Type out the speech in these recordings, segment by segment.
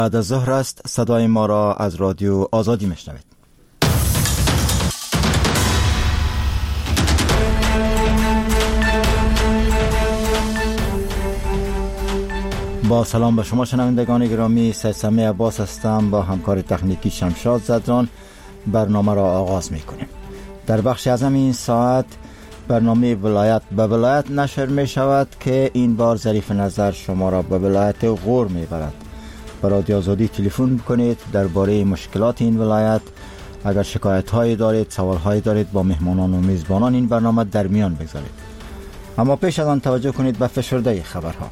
بعد از ظهر است. صدای ما را از رادیو آزادی میشنوید. با سلام به شما شنوندگان گرامی، سید سمیع عباس هستم. با همکار تکنیکی شمشاد زدران برنامه را آغاز میکنیم. در بخش اعظم این ساعت برنامه ولایت به ولایت نشر می شود که این بار ظریف نظر شما را به ولایت غور می برد. به رادیو آزادی تلفن کنید درباره مشکلات این ولایت. اگر شکایت هایی دارید، سوال هایی دارید، با مهمانان و میزبانان این برنامه در میان بگذارید. اما پیش از آن توجه کنید به فشرده خبرها.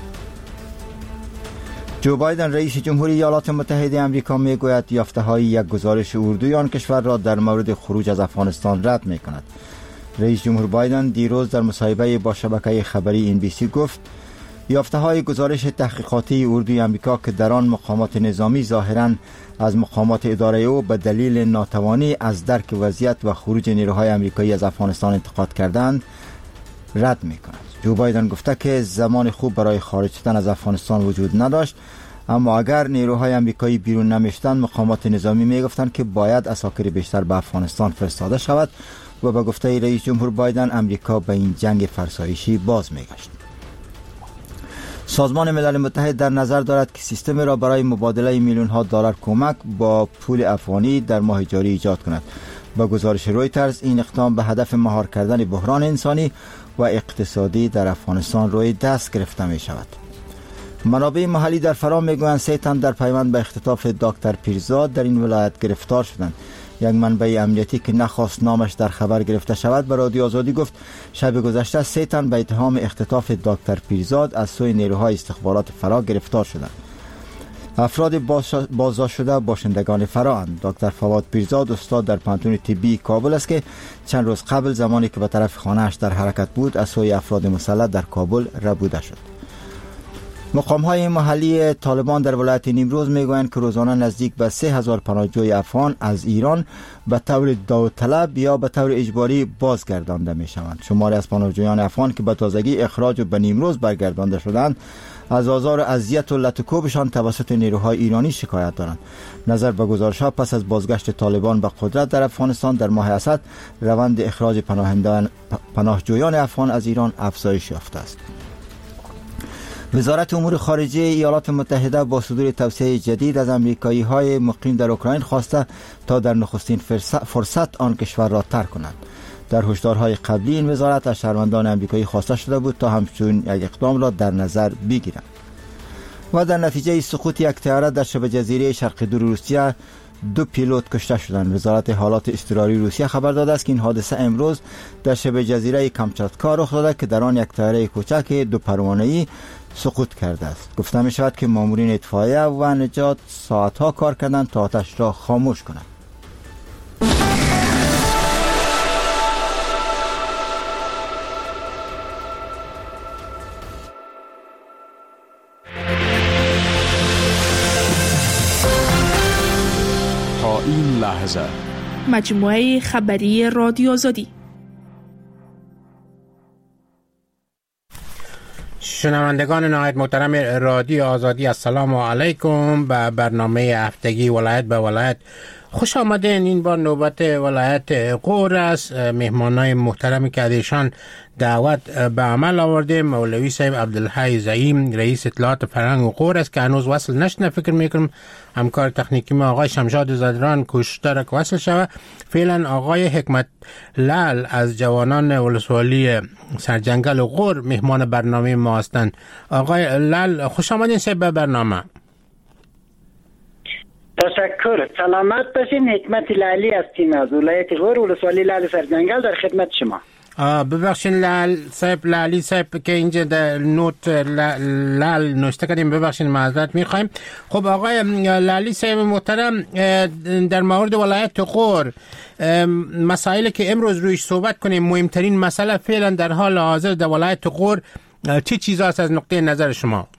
جو بایدن رئیس جمهوری ایالات متحده آمریکا می گوید یافته های یک گزارش اردوی آن کشور را در مورد خروج از افغانستان رد می کند. رئیس جمهور بایدن دیروز در مصاحبه با شبکه خبری NBC گفت یافته های گزارش تحقیقاتی اردوی آمریکا که در آن مقامات نظامی ظاهراً از مقامات اداره او به دلیل ناتوانی از درک وضعیت و خروج نیروهای آمریکایی از افغانستان انتقاد کردند رد می کند. جو بایدن گفته که زمان خوب برای خارج شدن از افغانستان وجود نداشت، اما اگر نیروهای آمریکایی بیرون نمیشتند مقامات نظامی می گفتند که باید عساکر بیشتر به افغانستان فرستاده شود و به گفته رئیس جمهور بایدن امریکا به این جنگ فرسایشی باز می گشت. سازمان ملل متحد در نظر دارد که سیستمی را برای مبادله میلیون ها دلار کمک با پول افغانی در ماه جاری ایجاد کند. با گزارش رویترز این اقدام به هدف مهار کردن بحران انسانی و اقتصادی در افغانستان روی دست گرفته می شود. منابع محلی در فرا می گویند 3 تن در پیوند به اختطاف دکتر پیرزاد در این ولایت گرفتار شدند. یک منبع امنیتی که نخواست نامش در خبر گرفته شود به رادیو آزادی گفت شب گذشته 3 تن به اتهام اختطاف دکتر پیرزاد از سوی نیروهای استخبارات فرا گرفتار شدند. افراد بازداشت شده باشندگان فرااند. دکتر فواد پیرزاد استاد در پانتون طبی کابل است که چند روز قبل زمانی که به طرف خانه‌اش در حرکت بود از سوی افراد مسلح در کابل ربوده شد. مقام‌های محلی طالبان در ولایت نیمروز میگویند که روزانه نزدیک به 3000 پناهجوی افغان از ایران به طور داوطلب یا به طور اجباری بازگردانده میشوند. شماری از پناهجویان افغان که به تازگی اخراج و به نیمروز برگردانده شدند از آزار و اذیت و لطکوبشان توسط نیروهای ایرانی شکایت دارند. نظر به گزارش‌ها پس از بازگشت طالبان به قدرت در افغانستان در ماه اسد روند اخراج پناهجویان افغان از ایران افزایش یافته است. وزارت امور خارجه ایالات متحده با صدور توصیه جدید از امریکایی‌های مقیم در اوکراین خواسته تا در نخستین فرصت آن کشور را ترک کنند. در هشدارهای قبلی این وزارت از شهروندان امریکایی خواسته شده بود تا همچون یک اقدام را در نظر بگیرند. و در نتیجه سقوط یک طیاره در شبه جزیره شرق دور روسیه 2 پیلوت کشته شدند. وزارت حالات اضطراری روسیه خبر داده است که این حادثه امروز در شبه جزیره کامچاتکا رخ داده که در آن یک طیاره کوچک 2 پروانه‌ای سقوط کرده است. گفته می شود که مامورین اطفائیه و نجات ساعتها کار کردند تا آتش را خاموش کنند. تا این لحظه مجموعه خبری رادیو آزادی. شنوندگان نهایت محترم رادیو آزادی، السلام علیکم. به برنامه هفتگی ولایت به ولایت خوش آمدین. این بار نوبت ولایت غور است. مهمانای محترمی که ایشان دعوت به عمل آورده مولوی صاحب عبدالحی زعیم رئیس اطلاعات فرهنگ غور است که هنوز وصل نشده. فکر میکنم همکار تکنیکی ما آقای شمشاد زدران کوشش داره که وصل شود. فعلا آقای حکمت لال از جوانان ولسوالی سرجنگل غور مهمان برنامه ما هستند. آقای لال خوش آمدین صاحب به برنامه. تشکر. سلامت باشین. حکمت لالی هستیم از ولایت غور ولسوالی لال سرجنگل در خدمت شما. ببخشین لالی صاحب که اینجا در نوت لال نوشته کردیم، ببخشین معذرت میخوایم. خب آقای لالی صاحب محترم، در مورد ولایت غور مسائلی که امروز رویش صحبت کنیم، مهمترین مسئله فعلا در حال حاضر در ولایت غور چه چیزاست از نقطه نظر شما؟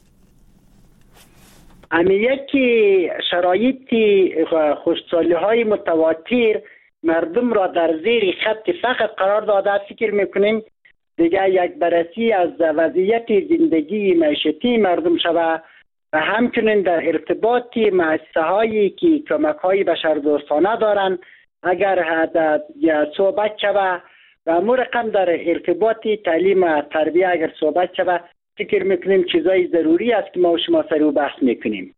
یکی شرایط خوشسالی های متواتر مردم را در زیر خط فقر قرار داده. فکر میکنیم دیگه یک بررسی از وضعیت زندگی معیشتی مردم شود و همچنین در ارتباط مؤسسه هایی که کمک های بشردوستانه دارند اگر صحبت شود و مو رقم در ارتباط تعلیم و تربیه اگر صحبت شود فکر میکنیم چیزای ضروری است که ما و شما سر او بحث میکنیم.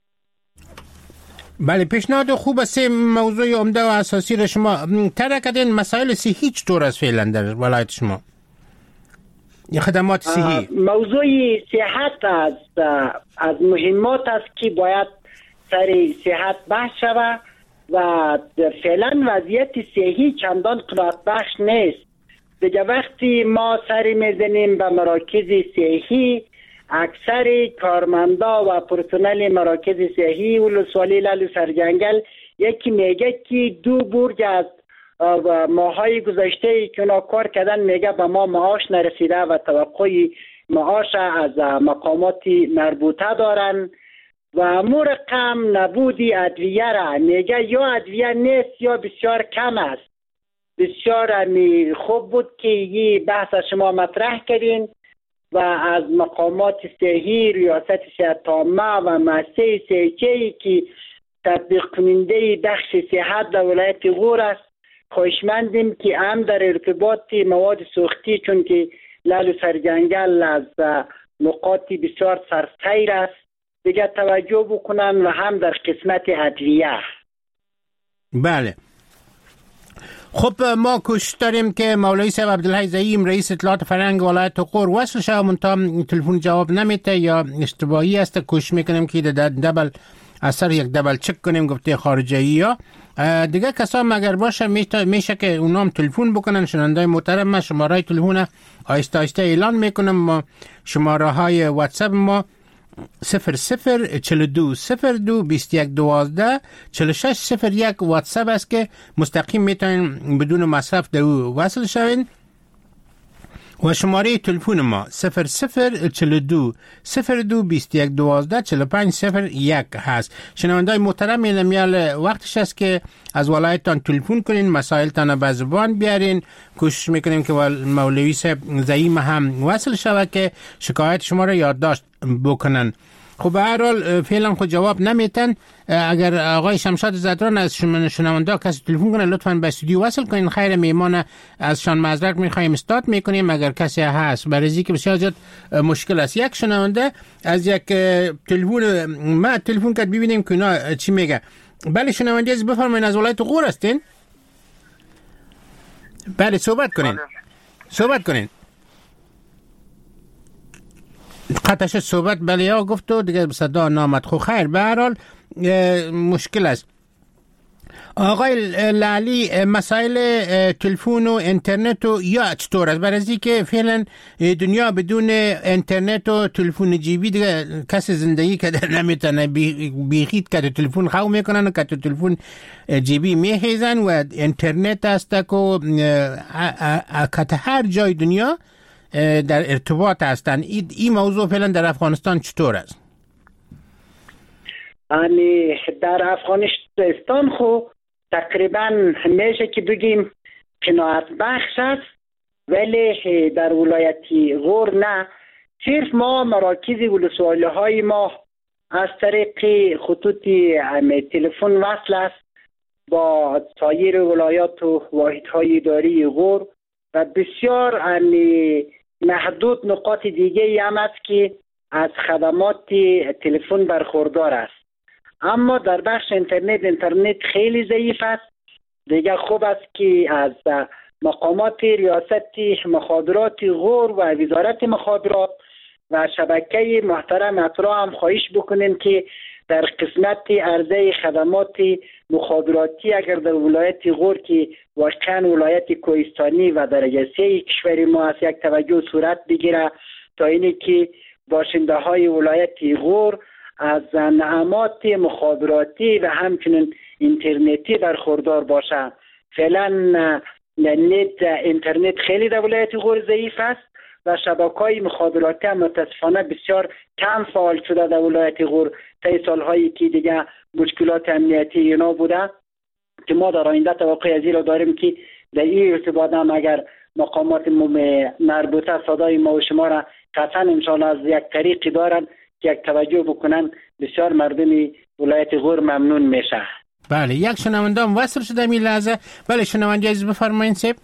بله، پیشنهاد خوب است. موضوع عمده و اساسی را شما طرح کردین. مسائل صحی چطور است فعلا در ولایت شما؟ خدمات صحی. موضوع صحت از مهمات است که باید سر صحت بحث شود و فعلا وضعیت صحی چندان قناعت بخش نیست. دیگه وقتی ما سری میزنیم به مراکز صحی، اکثر کارمندا و پرسنل مراکز صحی ولسوالی لالو سرجنگل یکی میگه که 2 برج از ماهای گذشته که اونا کار کردن میگه به ما معاش نرسیده و توقع معاش از مقامات مربوطه دارن و مو رقم نبودی ادویه را میگه یا ادویه نیست یا بسیار کم است. بسیار خوب بود که یه بحث شما مطرح کردین و از مقامات صحی، ریاست صحت عامه و مؤسسه صحی که تطبیق کننده بخش صحت در ولایت غور است خواهشمندیم که هم در ارتباط مواد سوختی، چون که لالو سرجنگل از نقاط بسیار سرسیر است، دیگه توجه بکنن و هم در قسمت ادویه. بله، خب ما کوشش داریم که مولوی صاحب عبدالحی زعیم رئیس اطلاعات فرهنگ ولایت غور وصل شه، منتها تلفن جواب نمیده یا اشتباهی است. کوشش میکنیم که دبل اثر یک دبل چک کنیم گفته خارجی ها دیگه کسا اگر باشه میشه که اونام تلفن بکنن. شنوندای محترم، من شماره تلفن آهسته آهسته اعلان میکنم. ما شماره های واتساپ ما 0042 02 21 12 46 01 واتساپ است که مستقیم میتونین بدون مصرف در او وصل شوین و شماره تلفن ما 0042 02 21 12 45 01 هست. شنوندای محترم، میل وقتش است که از ولایتتان تلفن کنین، مسائلتان به زبان بیارین. کوشش میکنیم که مولوی صاحب زعیم هم وصل شود که شکایت شما را یادداشت بکنن. خب به هر حال فعلا خود جواب نمیتن. اگر آقای شمشاد زدران از شنونده کسی تلفن کنه لطفاً به استودیو وصل کنین. خیر میمان از شان معذرت میخوایم استاد میکنیم اگر کسی هست، برای که بسیار زیاد مشکل است. یک شنونده از یک تلفن ما تلفن کرد ببینیم که اینا چی میگه. بله شنونده از بفرمایید، از ولایت غور هستین؟ بله صحبت کنین. قطعش صحبت بله ها گفت و دیگه صدا نامد. خو خیر به هر حال مشکل است. آقای لالی، مسائل تلفن و اینترنت و یا چطور است؟ برای که فعلا دنیا بدون اینترنت و تلفن جیبی دیگه کسی زندگی کرده نمیتونه. بیخید که تلفن خو میکنن و که تلفن جیبی میخیزن و اینترنت است که هر جای دنیا در ارتباط هستن. این موضوع فعلا در افغانستان چطور است؟ در افغانستان خو تقریبا میشه که بگیم قناعت بخش است، ولی در ولایت غور نه. صرف ما مراکز ولسوالی های ما از طریق خطوط تلفن وصل است با سایر ولایات و واحدهای اداری غور و بسیار محدود نقاط دیگه هم است که از خدمات تلفن برخوردار است. اما در بخش اینترنت خیلی ضعیف است. دیگه خوب است که از مقامات ریاست مخابرات غور و وزارت مخابرات و شبکه محترم اطراع هم خواهش بکنیم که در قسمت عرضه خدمات مخابراتی اگر در ولایت غور که واقعا ولایت کوهستانی و درجه 3 کشور ما است یک توجه صورت بگیره تا اینی که باشنده های ولایت غور از نعمات مخابراتی و همچنین اینترنتی برخوردار باشه. فعلا اینترنت خیلی در ولایت غور ضعیف است و شبکه‌های مخابراتی هم متاسفانه بسیار کم فعال شده در ولایت غور طی سال‌هایی که دیگه مشکلات امنیتی اینا بوده که ما در آینده توقع از این را داریم که در این ارتباط هم اگر مقامات مربوطه صدای ما و شما را قطعا انشاءالله از یک طریقی دارن که یک توجه بکنن بسیار مردم ولایت غور ممنون میشه. بله، یک شنونده هم وصل شده می لحظه. بله شنونده عزیز بفرمایید سیب.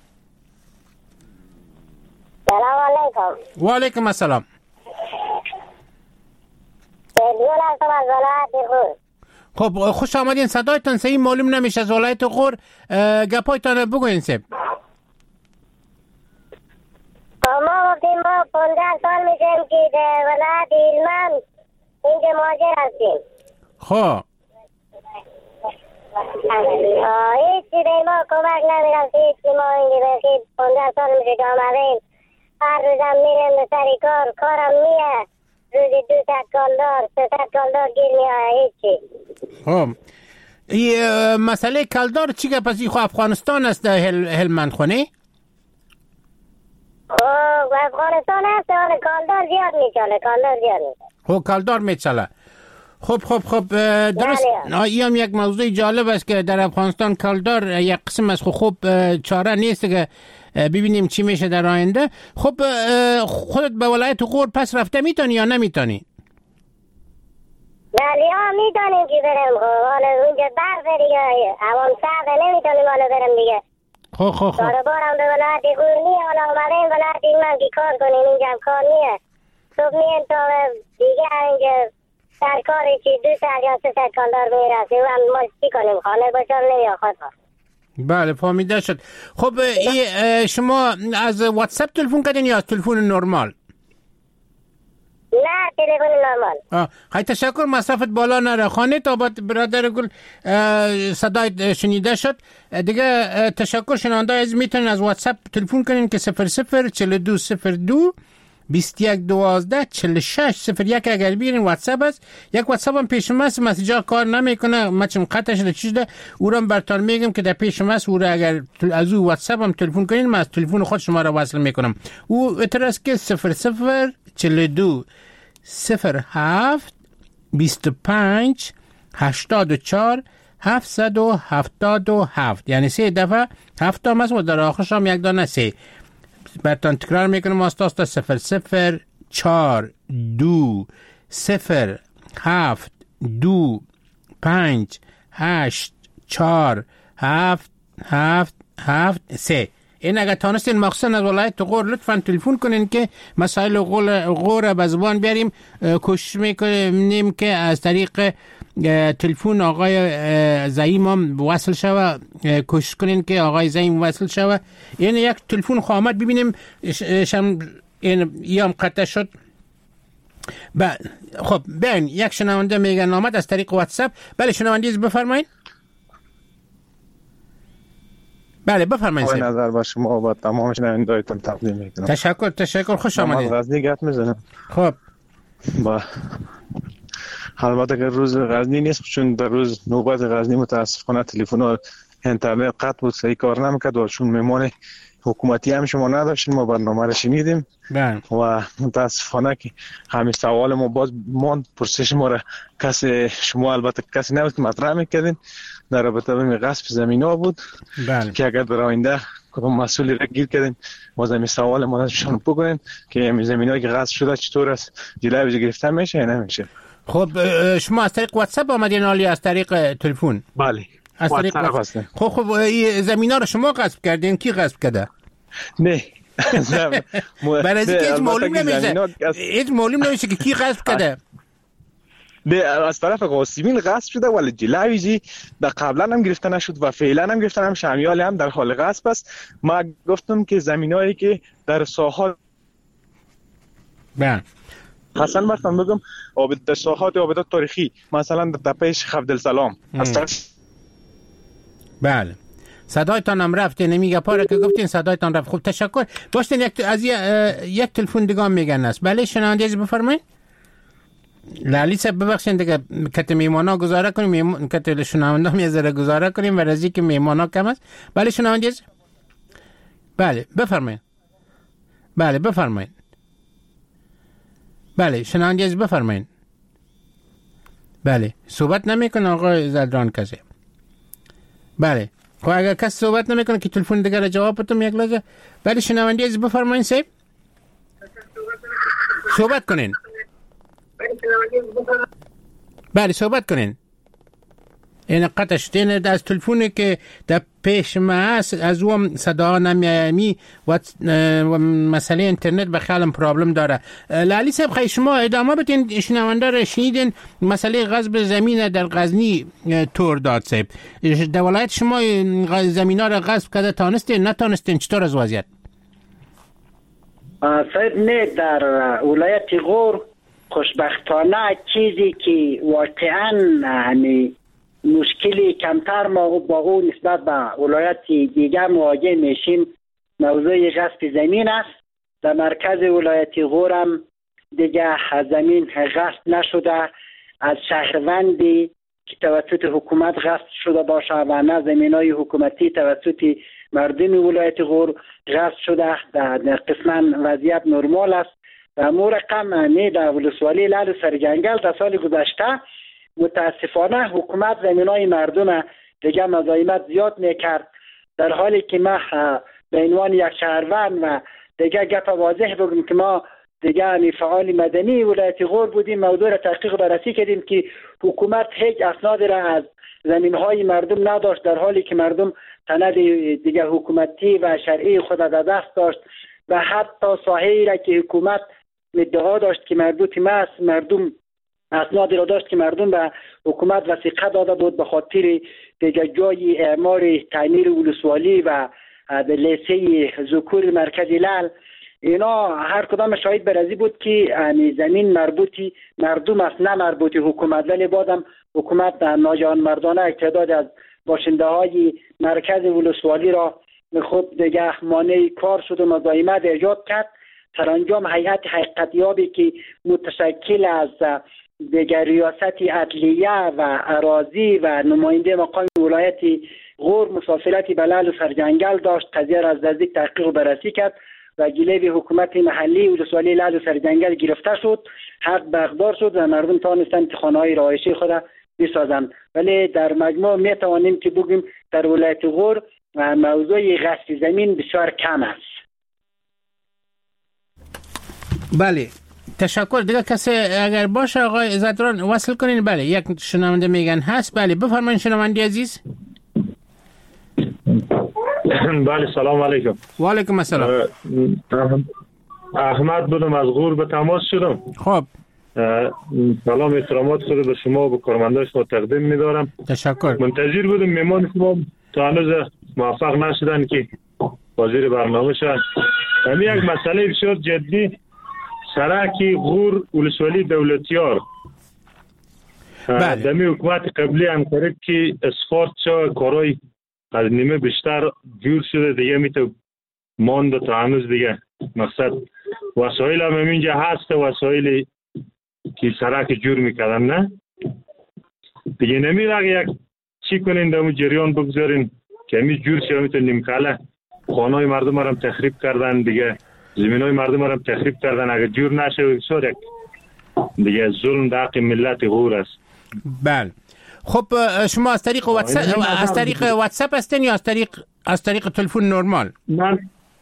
سلام علیکم. و علیکم السلام. خب خوش آمدین. صدایتان صحیح معلوم نمیشه از ولایت غور. گپایتان بگوین سیب. ما گفتیم ما 15 سال میشیم که در ولایت هلمند اینجا مهاجر هستیم. خب هیچ چی به ما کمک نمیرسید که ما اینجا بخید 15 سال میشه که آمدیم. هر روزم میریم به سری کارم میه. روزی 200 کالدار 300 کالدار گیر میاره هیچی. خب این مسئله کالدار چی که پس خب افغانستان است در هلمند خونه؟ خب افغانستان هست ولی کالدار زیاد میچاله. خب کالدار میچاله. خب درست. این هم یک موضوع جالب است که در افغانستان کالدار یک قسم است. خب چاره نیست که ببینیم چی میشه در آینده. خب خودت به ولایت غور پس رفته میتونی یا نمیتونی؟ بله میتونیم که بریم. حالا اونجا برف دیگه هوام سرده نمیتونیم حالا بریم دیگه. خب کاربارم به ولایت غور نیه. حالا اومدیم ولایت هلمند که کار کنیم. اینجا هم کار نیه. صبح مییم تا دیگه اینجا سرکاری که 200 یا 300 کالدار میرسه و هم ما چی کنیم؟ خانه باشم نمیاخد. بله فهمیده شد. خب شما از واتساپ تلفن کردین یا از تلفن نرمال؟ نه تلفن نرمال. خیلی تشکر. مصرفت بالا نره. خانه تا برادر گل صدای شنیده شد دیگه. تشکر. شنونده عزیز میتونین از واتساپ تلفن کنین که 004202 2112 4601 اگر بیرین واتساپ است. یک واتساپ هم پیشم است مسیجا کار نمیکنه. من چون قطع شده چیزده او رو براتون میگم که در پیشم است. او را اگر از او واتساپ هم تلفن کنین من از تلفن خود شما را وصل میکنم. او اعتراض که 0042 07 25 84 777 یعنی 3 دفعه 7 هم است و در آخرش هم یک دانه 3. براتون تکرار میکنم. استاد 0042 07 25 84 777 این اگر تانستین مخصوصا از ولایت غور لطفا تلفن کنین که مسائل غور به زبان بیاریم. کوشش میکنیم که از طریق تلفن آقای زعیم هم وصل شوه. کوشش کنین که آقای زعیم وصل شوه. این یک تلفن خواهد ببینیم این هم قطع شد. خب بین یک شنونده میگن آمد از طریق واتساپ. بله شنونده بفرمایید. بله بفرمایید. نظر با شما و تمام شنونده‌هایتون تقدیم میکنم. تشکر. خوش آمدید. غزنی گپ میزنم. خب با البته که روز غزنی نیست چون در روز نوبت غزنی متاسفانه تلفن و اینترنت قطع بود سعی کار نمیکرد و چون میمون حکومتی هم شما نداشتیم ما برنامه را شنیدیم و متاسفانه که همین سوال ما باز ماند. پرسش ما را شما البته کسی نبود که مطرح میکردین در رابطه به غصب زمین ها بود. که اگر در آینده کدام مسئولی را گیر کردین باز همین سوال ما نشان بکنین که همین زمین هایی که غصب شده چطور است جلوی گرفته میشه یا نمیشه. خب شما از طریق واتساپ آمدین عالی از طریق تلفن؟ بله از طریق واتساپ. خب زمینا رو شما غصب کردین؟ کی غصب کرده؟ نه برای اینکه هیچ معلوم نمیشه که کی غصب کرده. از طرف قاسمین غصب شده ولی جلویجی در قبلا هم گرفته نشد و فعلا هم گرفتن هم شمیال هم در حال غصب است. ما گفتم که زمینایی که در ساحات مثلا براتون بگم در ساحات آبادات تاریخی مثلا در تپه شیخ عبدالسلام بله صدایتان هم رفته نمیگه پاره که گفتین صدایتان رفت. خوب تشکر. باشتین یک تلفن دیگه هم میگن است. بله شنونده عزیز بفرمایید. لالی صاحب ببخشید دیگه کت میمانا گزاره کنیم کت شنونده هم یه ذره گزاره کنیم و رازی که میمانا کم است. بله شنونده عزیز. بله بفرمایید. بله بفرمایید. بله شنونده عزیز بفرمایید. بله صحبت نمیکنه آقای زلدران کسی. بله خب اگر کسی صحبت نمیکنه که تلفن دیگه را جواب بدم یک لحظه. بله شنونده عزیز بفرمایید صاحب. صحبت کنین. بله صحبت کنین. این قطعش دین از تلفونی که در پیش ما هست از اون صدا نمیامی و مسئله اینترنت به خیلی پرابلم داره. لالی صاحب خیلی شما ادامه بدین. شنونده را شنیدین مسئله غصب زمین در غزنی طور داد صاحب. در ولایت شما زمین ها را غصب کرده تانستین نتانستین چطور از وضعیت؟ صاحب نه در ولایت غور خوشبختانه چیزی که واقعا مشکلی کمتر ما با او نسبت به ولایت دیگر مواجه میشیم موضوع غصب زمین است. در مرکز ولایت غور هم دیگه زمین غصب نشده از شهروندی که توسط حکومت غصب شده باشه و نه زمینای حکومتی توسط مردم ولایت غور غصب شده. در قسما وضعیت نرمال است و امور رقم نه در ولسوالی لعل سرجنگل در سال گذشته متاسفانه حکومت زمینای مردم دیگه مزاحمت زیاد میکرد، در حالی که ما به عنوان یک شهروند و دیگه گپ واضح بگم که ما دیگه فعال مدنی ولایت غور بودیم، موضوع را تحقیق بررسی کردیم که حکومت هیچ اسنادی را از زمینهای مردم نداشت، در حالی که مردم سند دیگه حکومتی و شرعی خود در دست داشت و حتی ساحه‌ای را که حکومت ادعا داشت که مربوط است مردم اسنادی را داشت که مردم به حکومت وثیقه داده بود به خاطر دیگه جای اعمار تعمیر ولسوالی و لیسه ذکور مرکز لعل. اینا هر کدام شاهد برازی بود که زمین مربوطی مردم است نه مربوطی حکومت، ولی بعدم حکومت ناجان مردانه اقتدار از باشنده های مرکز ولسوالی را خود دیگه مانع کار شد و مزاحمت ایجاد کرد. سرانجام هیئت حقیقتیابی که متشکل از دیگر ریاست عدلیه و اراضی و نماینده مقام ولایت غور مسافرتی به لعل و سرجنگل داشت، قضیه را از نزدیک تحقیق و بررسی کرد و جلوی حکومت محلی ولسوالی لعل و سرجنگل گرفته شد، حق برخدار شد و مردم توانستند خانه‌های رهایشی خود بسازند. ولی در مجموع می توانیم که بگیم در ولایت غور موضوع غصب زمین بسیار کم است. بله تشکر. دیگه کسی اگر باشه آقای زدران وصل کنین. بله یک شنونده میگن هست. بله بفرمایید شنونده عزیز. بله سلام علیکم. و علیکم السلام. احمد بودم از غور به تماس شدم. خب سلام احترامات خود به شما و به کارمندان شما تقدیم می‌دارم. تشکر. منتظر بودم مهمان شما تا هنوز موفق نشدن که حاضر برنامه شدن. همین یک مسئله بسیار جدی سرک غور ولسوالی دولتیار دمی حکومت قبلی انکرد که اسفارت شو کارای از نیمه بیشتر جور شده دیگه میتو مانده تا هنوز دیگه مقصد وسایل هم اینجا هست وسایلی که سرک جور میکردن نه دیگه نمیره یک چی کنین دمو جریان بگذارین که همی جور شده میتو نیمکاله خانهای مردم هم تخریب کردن دیگه زمینای مردم هم تخریب کردن اگر جور نشه بسیار دیگه ظلم در حق ملت غور است. بله خب شما از طریق واتساپ هستین یا از طریق تلفن نرمال؟ من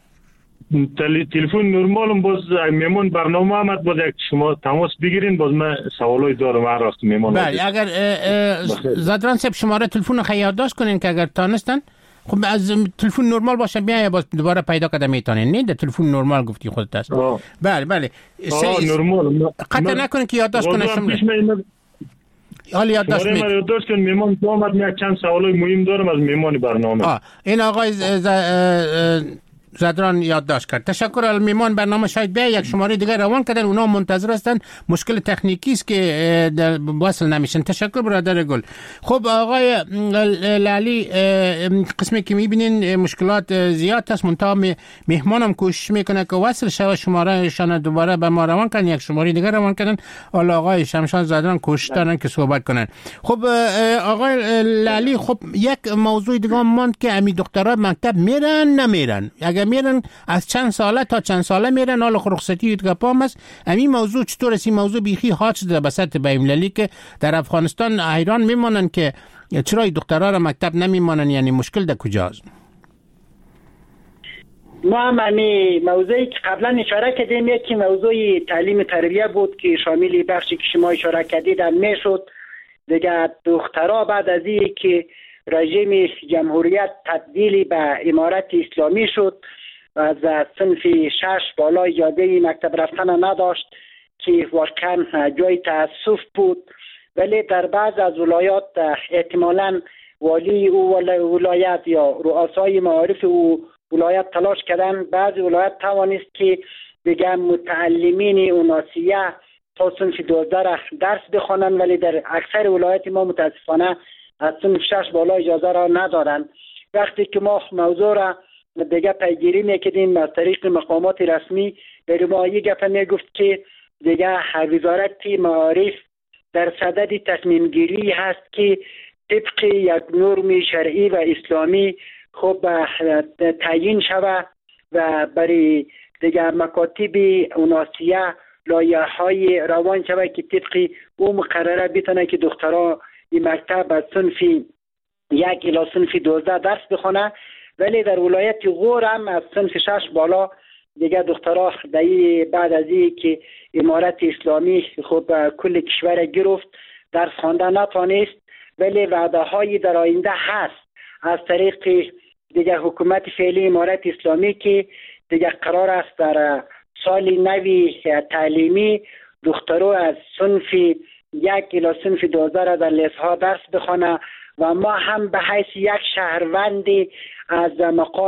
تلفن نرمالم باز میمون برنامه آمد باز یک شما تماس بگیرین باز من سوالای دارم هر وقت میمون. بله اگر زدران صاحب شماره تلفن خیلی یادداشت کنین که اگر تانستن خب از تلفن نرمال باشه بیا باز دوباره پیدا کرده میتونین. نه ده تلفن نرمال گفتی خودت است. بله نرمال قطع نکنین که یادداشت کنه شما. حالا یادداشت میکنم. من یادداشت کنم میمان تو آمد من چند سوالای مهم دارم از میمان برنامه. این آقای زدران یادداشت کرد. تشکر از میمان برنامه شاید بیا یک شماره دیگه روان کردن اونا منتظر هستن مشکل تکنیکی است که وصل نمیشن. تشکر برادر گل. خب آقای لالی قسمی که میبینین مشکلات زیاد هست منتها مهمانم کوشش میکنه که وصل شوه شماره شان دوباره به ما روان کردن یک شماره دیگه روان کردن. حالا آقای شمشاد زدران کوشش دارن که صحبت کنن. خب آقای لالی خب یک موضوع دیگه ماند که امی دخترها مکتب میرن نمیرن. اگر میرن از چند ساله تا چند ساله میرن حالا رخصتی گپام است. همین موضوع چطور است؟ این موضوع بیخی حاد شده به سطح بین‌المللی که در افغانستان حیران میمونن که چرا دخترها را مکتب نمیمانن، یعنی مشکل در کجاست؟ ما هم موضوعی که قبلا اشاره کردیم یکی موضوع تعلیم تربیه بود که شامل بخشی که شما اشاره کردید هم میشد. دیگه دخترها بعد از این که رژیم جمهوریت تبدیل به امارت اسلامی شد از صنف 6 بالا اجازه مکتب رفتن نداشت که واقعا جای تاسف بود، ولی در بعض از ولایات احتمالاً والی او ولایت یا رؤسای معارف او ولایت تلاش کردن، بعضی ولایت توانست که دیگه متعلمین اوناسیه تا صنف 12 را درس بخوانند، ولی در اکثر ولایات ما متاسفانه از صنف 6 بالا اجازه را ندارند. وقتی که ما موضوع را دیگه پیگیری میکردیم از طریق مقامات رسمی، در ما یک گپ میگفت که دیگه وزارت معارف در صدد تصمیم گیری هست که طبق یک نرم شرعی و اسلامی خوب تعیین شود و برای دیگه مکاتب اوناسیه لایحه‌های روان شود که طبق او مقرره بتونه که دخترها این مکتب از صنف 1 الی صنف 12 درس بخونه، ولی در ولایت غور هم از صنف 6 بالا دیگه دخترها بعد از این که امارت اسلامی خب کل کشور گرفت درس خواندن نتوانست، ولی وعده های در آینده هست از طریق دیگه حکومت فعلی امارت اسلامی که دیگه قرار است در سال نوی تعلیمی دخترها از صنف 1 الی صنف 12 را در لیسها درس بخونه و ما هم به حیث یک شهروندی از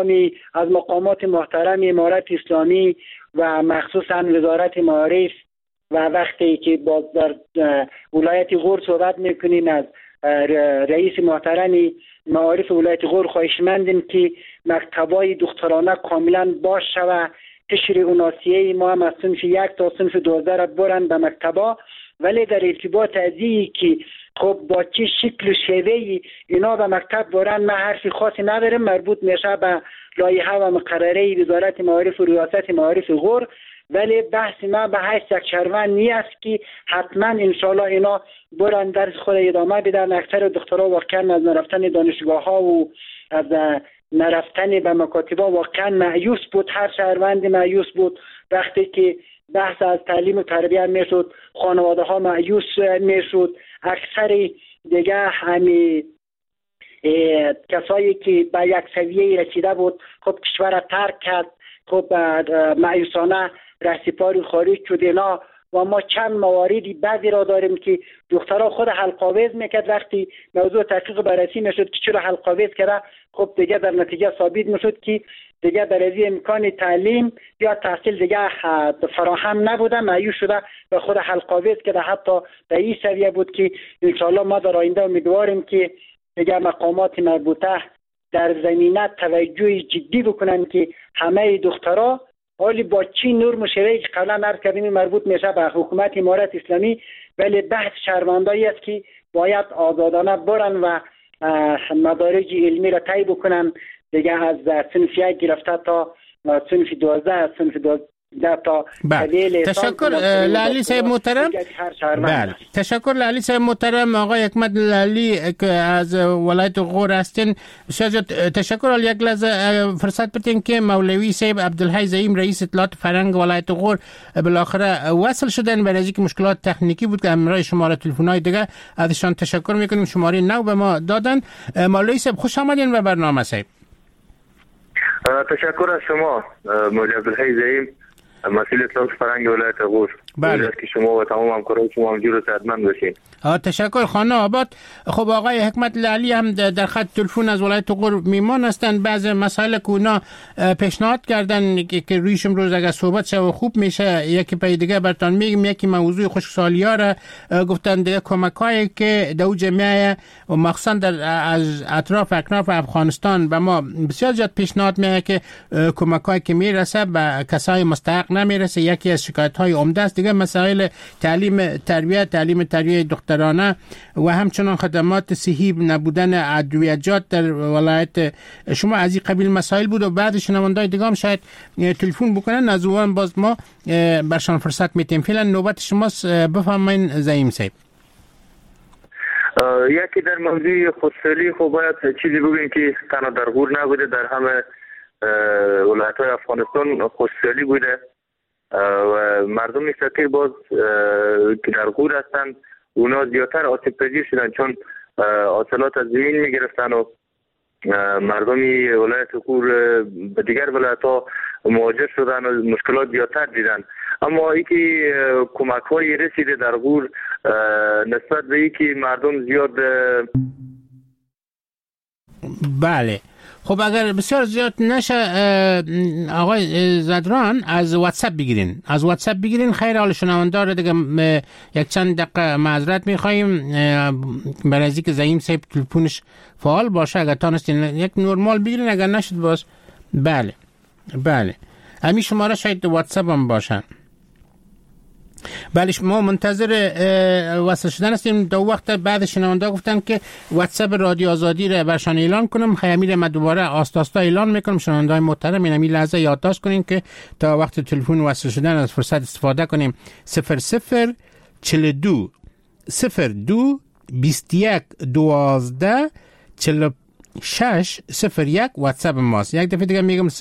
مقامات محترم امارت اسلامی و مخصوصا وزارت معارف و وقتی که در ولایت غور صحبت میکنیم از رئیس محترم معارف ولایت غور خواهشمندیم که مکتبای دخترانه کاملا باز شود، قشر اوناسیه ما هم از صنف 1 تا صنف 12 را برن به مکتبا، ولی در ارتباط ازی که خب با چه شکل و شیوهی اینا به مکتب برن ما حرفی خاصی نداریم، مربوط میشه به لایحه و مقرره وزارت معارف و ریاست معارف غور، ولی بحث ما به حیث یک شهروند نیست که حتما انشالله اینا برن درس خود ادامه بدن. اکثر دخترها واقعا از نرفتن دانشگاه ها و از نرفتن به مکاتب ها واقعا مایوس بود، هر شهروند مایوس بود. وقتی که بحث از تعلیم و تربیت میشد خانواده ها مایوس میشد، اکثر دیگه همین کسایی که به یک سویه رسیده بود خب کشور را ترک کرد، خب مایوسانه رهسپار خارج شد اینا. و ما چند مواردی بعضی را داریم که دخترها خود حلقاویز میکرد، وقتی موضوع تحقیق بررسی میشد که چرا حلقاویز کرده خب دیگه در نتیجه ثابت میشد که دیگه برای امکان تعلیم یا تحصیل دیگه فراهم نبوده، مایوس شده و خود حلقاویز کرده. حتی به این سویه بود که انشاءالله ما در آینده امیدواریم که دیگه مقامات مربوطه در زمینه توجه جدی بکنن که همه دخترها حالی با چی نرم و شرعی که قبلا عرض کردیم مربوط میشه به حکومت امارت اسلامی، ولی بحث شهروندایی است که باید آزادانه برن و مدارج علمی را طی بکنن دیگه از صنف 1 گرفته تا صنف 12 صنف 12 تا تشکر لالی صاحب محترم. بله تشکر لالی صاحب محترم. آقای حکمت لالی که از ولایت غور هستین بسیار تشکر. یک لحظه فرصت بدین که مولوی صاحب عبدالحی زعیم رئیس اطلاعات فرهنگ ولایت غور بالاخره وصل شدن، برای اینکه مشکلات تکنیکی بود که همراه شماره تلفن‌های دیگه ازشان تشکر میکنیم، شماره نو به ما دادن. مولوی صاحب خوش آمدین به برنامه صاحب. تشکر از شما مولوی عبدالحی زعیم مسئول اطلاعات فرهنگ ولایت غور. بله که شما و تمام همکاران شما همجور و صحتمند باشین. تشکر خانه آباد. خب آقای حکمت لالی هم در خط تلفن از ولایت غور میمان هستند. بعض مسائل که اونا پیشنهاد کردن که رویش امروز اگر صحبت شه خوب میشه یکی پای دیگه براتون میگم. یکی موضوع خشکسالی‌ها را گفتن دیگه کمکایی که دو جمعیه و مخصوصا در از اطراف اکناف افغانستان به ما بسیار زیاد پیشنهاد میاد که کمکایی که میرسه به کسای مستحق نمیرسه. یکی از شکایت‌های عمده است. دیگه مسائل تعلیم تربیت دخترانه و همچنان خدمات صحی نبودن ادویه‌جات در ولایت شما از این قبیل مسائل بود و بعد شنوندای دیگه هم شاید تلفن بکنن از اون باز ما برشان فرصت میتیم. فعلا نوبت شماست، بفرمایید زعیم صاحب. یکی در موضوع خودسری خب باید چیزی بگیم که تنها در غور نبوده، در همه ولایت‌های افغانستان خشکسالی بوده و مردم فقیر باز که در غور هستند اونا زیادتر آسیب پذیر شدن، چون حاصلات از زمین میگرفتن و مردمی ولایت غور به دیگر ولایت‌ها مهاجر شدن و مشکلات زیادتر دیدن. اما اینکه کمک‌هایی رسیده در غور نسبت به اینکه مردم زیاد بله. خب اگر بسیار زیاد نشه آقای زدران از واتساپ بگیرین خیر. حال شنوندار دیگه یک چند دقیقه معذرت میخواییم برای از اینکه زعیم صاحب تلفنش فعال باشه. اگر تانستین یک نورمال بگیرین، اگر نشد باز بله همین شماره شاید واتساپ هم باشن. بله ما منتظر وصل شدن هستیم. دو وقت بعد شنونده گفتن که واتساپ رادیو آزادی را برشان اعلان کنم. خیلی ما دوباره آستا اعلان میکنم. شنونده های محترم این لحظه یادداشت کنین که تا وقت تلفن وصل شدن از فرصت استفاده کنیم. 0042 02 21 12 46 01 واتساپ ماست. یک دفعه دیگه میگم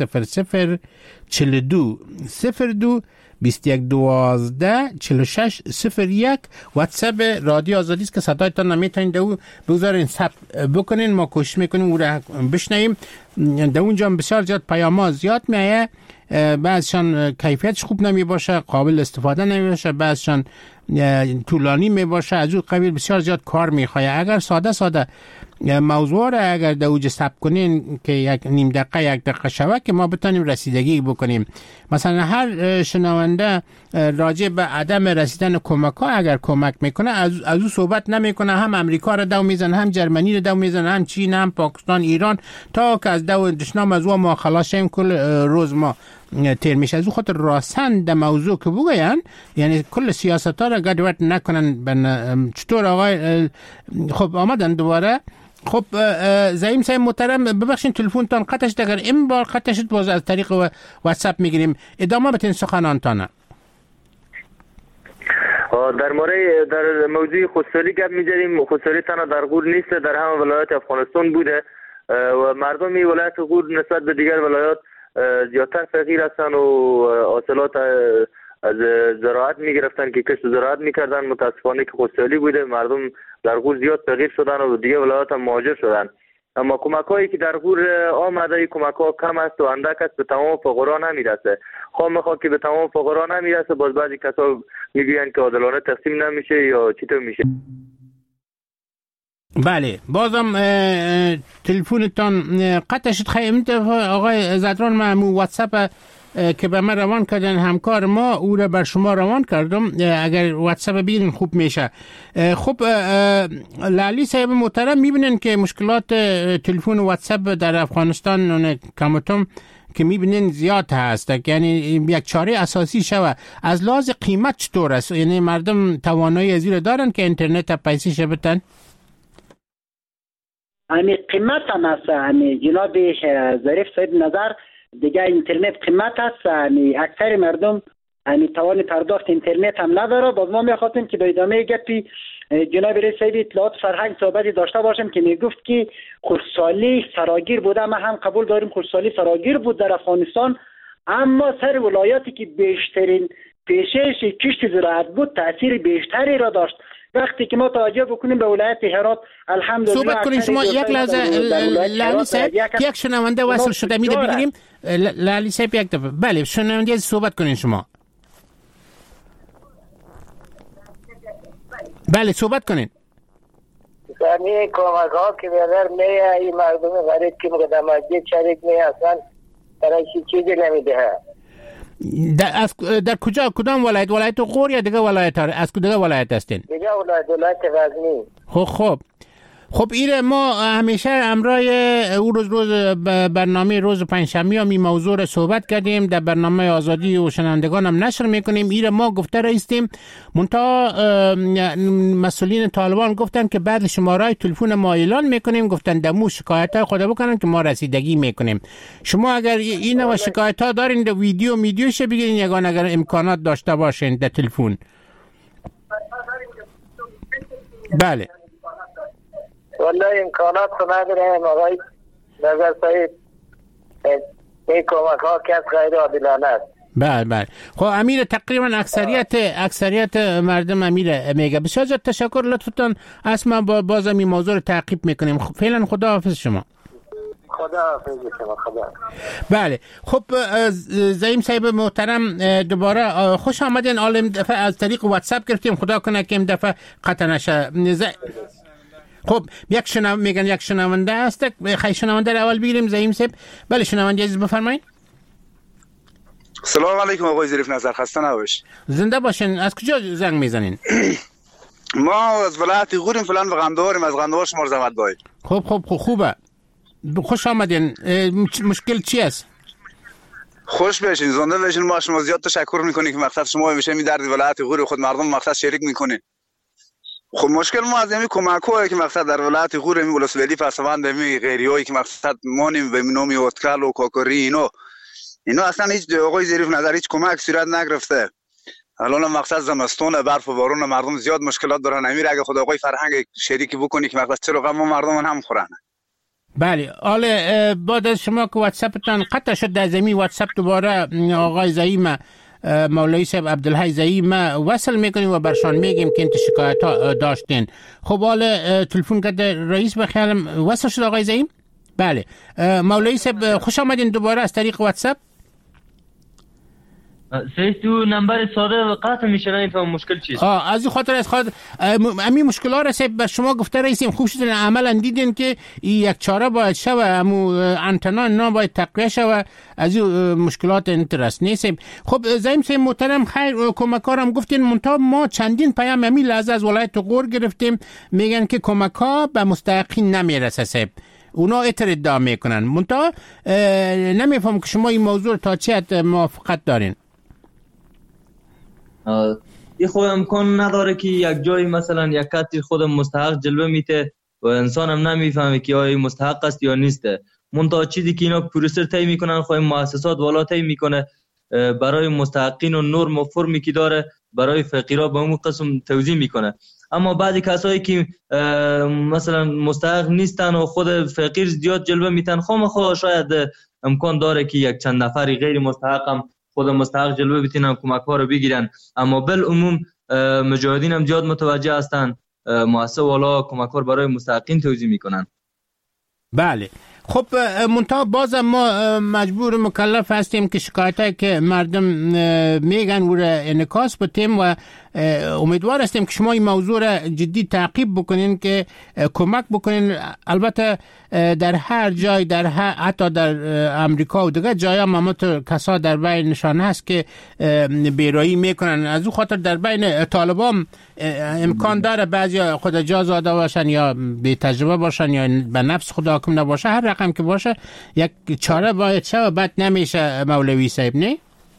0042 02 21 12 46 01 واتساپ رادیو آزادی است که صدایتان نمیتونید دو بگذارین ثبت بکنین. ما کوشش میکنیم او را بشنویم. در اونجا بسیار زیاد پیام‌ها زیاد میایه، بعضشان کیفیتش خوب نمی باشه، قابل استفاده نمی باشه، بعضشان طولانی می باشه، از اون قبیل بسیار زیاد کار میخواد. اگر ساده موضوع را اگر در اوج ثبت کنین که یک نیم دقیقه یک دقیقه شوه که ما بتونیم رسیدگی بکنیم. مثلا هر شنونده راجع به عدم رسیدن کمک ها اگر کمک میکنه از او صحبت نمیکنه، هم امریکا را دو میزنه، هم جرمنی را دو میزنه، هم چین، هم پاکستان، ایران، تا که از دو دشنام از ما خلاص شیم کل روز ما تیر میشه. از او خاطر راسن در موضوع که بگوین، یعنی کل سیاست ها را گدوت نکنن. چطور آقای خب آمدن دوباره؟ خب زعیم صاحب محترم ببخشید تلفنتان قطع شد. اگر این بار قطع شد باز از طریق واتساپ میگیریم. ادامه بتین سخنانتانه. در موضوع خودسالی گپ می‌زدیم. خودسالی تنها در غور نیست، در همه ولایات افغانستان بوده و مردمی ولایت غور نسبت به دیگر ولایات زیادتر فقیر هستند و حاصلات از زراعت میگرفتن که کشت زراعت میکردن. متاسفانه که خودسالی بوده، مردم در غور زیاد فقیر شدن و دیگه ولایات هم مهاجر شدن. اما کمک هایی که در غور آمده کمک ها کم است و اندک است، به تمام فقرا نمیرسه. خواهد که به تمام فقرا نمیرسه، باز بعضی کسا میگوین که عادلانه تقسیم نمیشه یا چطور میشه. بله بازم تلفنتان قطع شد. خیلی آقای زدران من واتساپ که به من روان کردن همکار ما او را بر شما روان کردم. اگر واتساپ بگیرین خوب میشه. خب لالی صاحب محترم میبینن که مشکلات تلفن و واتساپ در افغانستان کمتم که میبینین زیاد هست، یعنی یک چاره اساسی شوه. از لحاظ قیمت چطور است؟ یعنی مردم توانایی از این دارن که اینترنت پیسه شبتن؟ همین قیمت هم است. جناب ظریف صاحب نظر دیگه اینترنت قیمت است. اکثر مردم توان پرداخت اینترنت هم نداره. باز ما میخواستیم که به ادامه گپی جناب رئیس صاحب اطلاعات فرهنگ صحبتی داشته باشیم که میگفت که خشکسالی فراگیر بوده. ما هم قبول داریم خشکسالی فراگیر بود در افغانستان، اما سر ولایاتی که بیشترین پیشش کشت زراعت بود تاثیر بیشتری را داشت. وقتی که ما توجه بکنیم به ولایت هرات الحمدلله صحبت کنیم. شما یک لحظه لالی صاحب یک شنونده وصل شده میده بگیریم. لالی صاحب یک دفعه. بله شنونده صحبت کنین شما. بله صحبت کنین. زمین کمک ها که بیادر میه این مردم غریب که مقدماتی شریک میه اصلا برای چیزی نمیده. در کدام ولایت؟ ولایت غور یا دیگه ولایت ها؟ از دیگه ولایت هستین؟ دیگه ولایت غزنی. خب ایره ما همیشه امرای او روز برنامه روز پنجشنبه هم این موضوع را صحبت کردیم، در برنامه آزادی و شنوندگان هم نشر میکنیم. ایره ما گفته رایستیم منتها مسئولین طالبان گفتن که بعد شماره تلفن ما اعلان میکنیم، گفتن دمو شکایت های خود بکنن که ما رسیدگی میکنیم. شما اگر این و شکایت ها دارین در ویدیوش بگیرین یگان اگر امکانات داشته باشین در تلفن. بله والله امکانات رو نداریم آقای نظر صاحب. این کمک ها که غیر عادلانه است. بله. خب امیر، تقریبا اکثریت مردم امیر میگه. بسیار زیاد تشکر، لطفتان اسما باز این موضوع رو تعقیب میکنیم. فعلا خدا حافظ شما. خدا حافظ شما. خدا. بله. خب زعیم صاحب محترم، دوباره خوش آمدین. عالم دفعه از طریق واتساپ گرفتیم، خدا کنه که این دفعه قطع نشه. خب یک شنونده هست. خیلی شنونده رو اول بگیریم زعیم صاحب. بله شنونده عزیز بفرمایید. سلام علیکم آقای ظریف نظر، خسته نباش. زنده باشین. از کجا زنگ میزنین؟ ما از ولایت غوریم، فلان به غندوریم. از غندور شما زحمت باید. خب خوبه. خوش آمدین. مشکل چی است؟ خوش بشین، زنده بشین. ما شما زیاد تشکر میکنیم که مقصد شما میشه می درد ولایت غور خود مردم مقصد شریک میکنین. خب مشکل ما از همین کمک‌هایی که مقصد در ولایت غور می ولسوالی فسوند می غیریایی که مقصد مانیم به نام اوتکل و کاکری اینا اصلا هیچ آقای ظریف نظر هیچ کمک صورت نگرفته. الان مقصد زمستون برف و بارون، مردم زیاد مشکلات دارن. امیر اگه خدا آقای فرهنگ شریکی بکنی که مقصد چرا غم مردم هم خورن. بله. حالا بعد از شما که واتساپتان قطع شد، در زمین واتساپ دوباره آقای زعیم مولوی صاحب عبدالحی زعیم وصل میکنیم و برشان میگیم که این شکایت ها داشتین. خب حالا تلفن کرده رئیس بخیالم وصل شد آقای زعیم. بله مولوی صاحب خوش آمدین دوباره از طریق واتساپ. تو نمبر ساده قطع میشه، نمیفهم مشکل چیست. از این خاطر همین مشکلات را به شما گفته رئیسیم. خوب شد عملا دیدین که یک چاره باید شوه، انتنا نه باید تقویه شوه، از این مشکلات انترست نیستیم. خب زعیم صاحب محترم، خیر کمکارم گفتین، منتها ما چندین پیام همین لحظه از ولایت غور گرفتیم، میگن که کمک ها به مستحقین نمیرسه صاحب. اونا ادعا میکنن، منتها نمیفهم که شما این موضوع تا چه حد موافقت دارین. این خود امکان نداره که یک جایی مثلا یک کسی خود مستحق جلوه میته و انسان هم نمیفهمه که آیا مستحق است یا نیسته. منتها چیزی که اینا پروسر طی میکنن، خود مؤسسات والا طی میکنه برای مستحقین و نرم و فرمی که داره برای فقیرا به اون قسم توزیع میکنه. اما بعضی کسایی که مثلا مستحق نیستن و خود فقیر زیاد جلوه میتن، خب شاید امکان داره که یک چند نفری غیر مستحق هم خود مستحق جلوه بتونن کمک ها رو بگیرن. اما بالعموم مجاهدین هم زیاد متوجه هستن، مؤسسه والا کمک ها رو برای مستحقین توزیع میکنن. بله. خب منتها بازم ما مجبور مکلف هستیم که شکایتایی که مردم میگن او را انعکاس بدیم و امیدوار هستیم که شما این موضوع را جدی تعقیب بکنین که کمک بکنین. البته در هر جای، حتی در امریکا و دیگر جای هم کسا در بین نشانه هست که بیرایی میکنن. از او خاطر در بین طالبان امکان داره بعضی خود جا زاده باشن یا بی تجربه باشن یا به نفس خود حاکم نباشه. هر رقم که باشه یک چاره باید شه و بد نمیشه مولوی صاحب، نه؟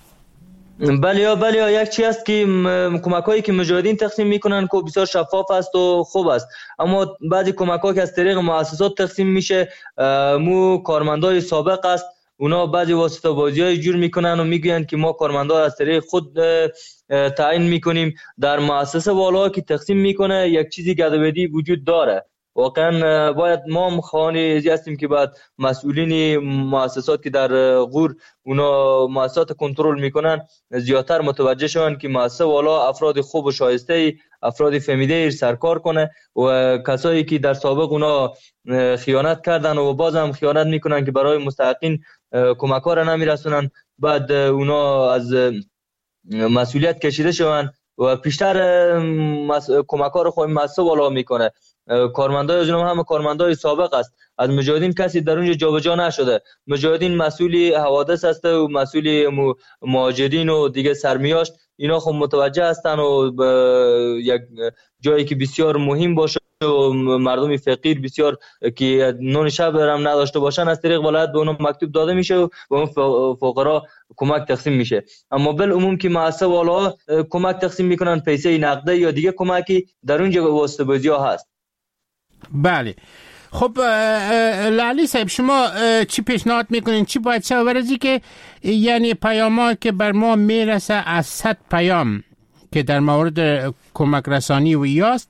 بله یک چیز است که کمک‌هایی که مجاهدین تقسیم میکنن که بسیار شفاف است و خوب است، اما بعضی کمک‌ها که از طریق مؤسسات تقسیم میشه، کارمندای سابق است، اونا بعضی واسطه بازی‌های جور میکنن و میگوین که ما کارمندا از طریق خود تعیین میکنیم. در مؤسسه والا که تقسیم میکنه یک چیزی گدویدی وجود داره. واقعا باید ما مخوانی هستیم که بعد مسئولین مؤسسات که در غور اونا مؤسسات کنترل میکنن زیادتر متوجه شون که مؤسسه والا افراد خوب و شایسته، افراد فهمیده سرکار کنه و کسایی که در سابق اونا خیانت کردن و بازم خیانت میکنن که برای مستحقین کمک ها را نمیرسونن، بعد اونا از مسئولیت کشیده شون و پیشتر کمک ها رو خود مؤسسه والا میکنه. کارمندای جنوب هم کارمندای سابق است، از مجاهدین کسی در اونجا جابجا نشده. مجاهدین مسئول حوادث است و مسئول مهاجرین و دیگه سرمیاشت، اینا خب متوجه هستن و یک جایی که بسیار مهم باشه و مردم فقیر بسیار که نون شب هم نداشته باشن از طریق ولایت به اونها مکتوب داده میشه و به اون فقرا کمک تقسیم میشه. اما بالعموم که مؤسسه والا کمک تقسیم میکنن پیسه نقده یا دیگه کمکی در اونجا واسطه بازی ها هست. بله. خب لالی صاحب شما چی پیشنهاد میکنین، چی باید شه ورزی که یعنی پیاما که بر ما میرسه از 100 پیام که در مورد کمک رسانی و ایاست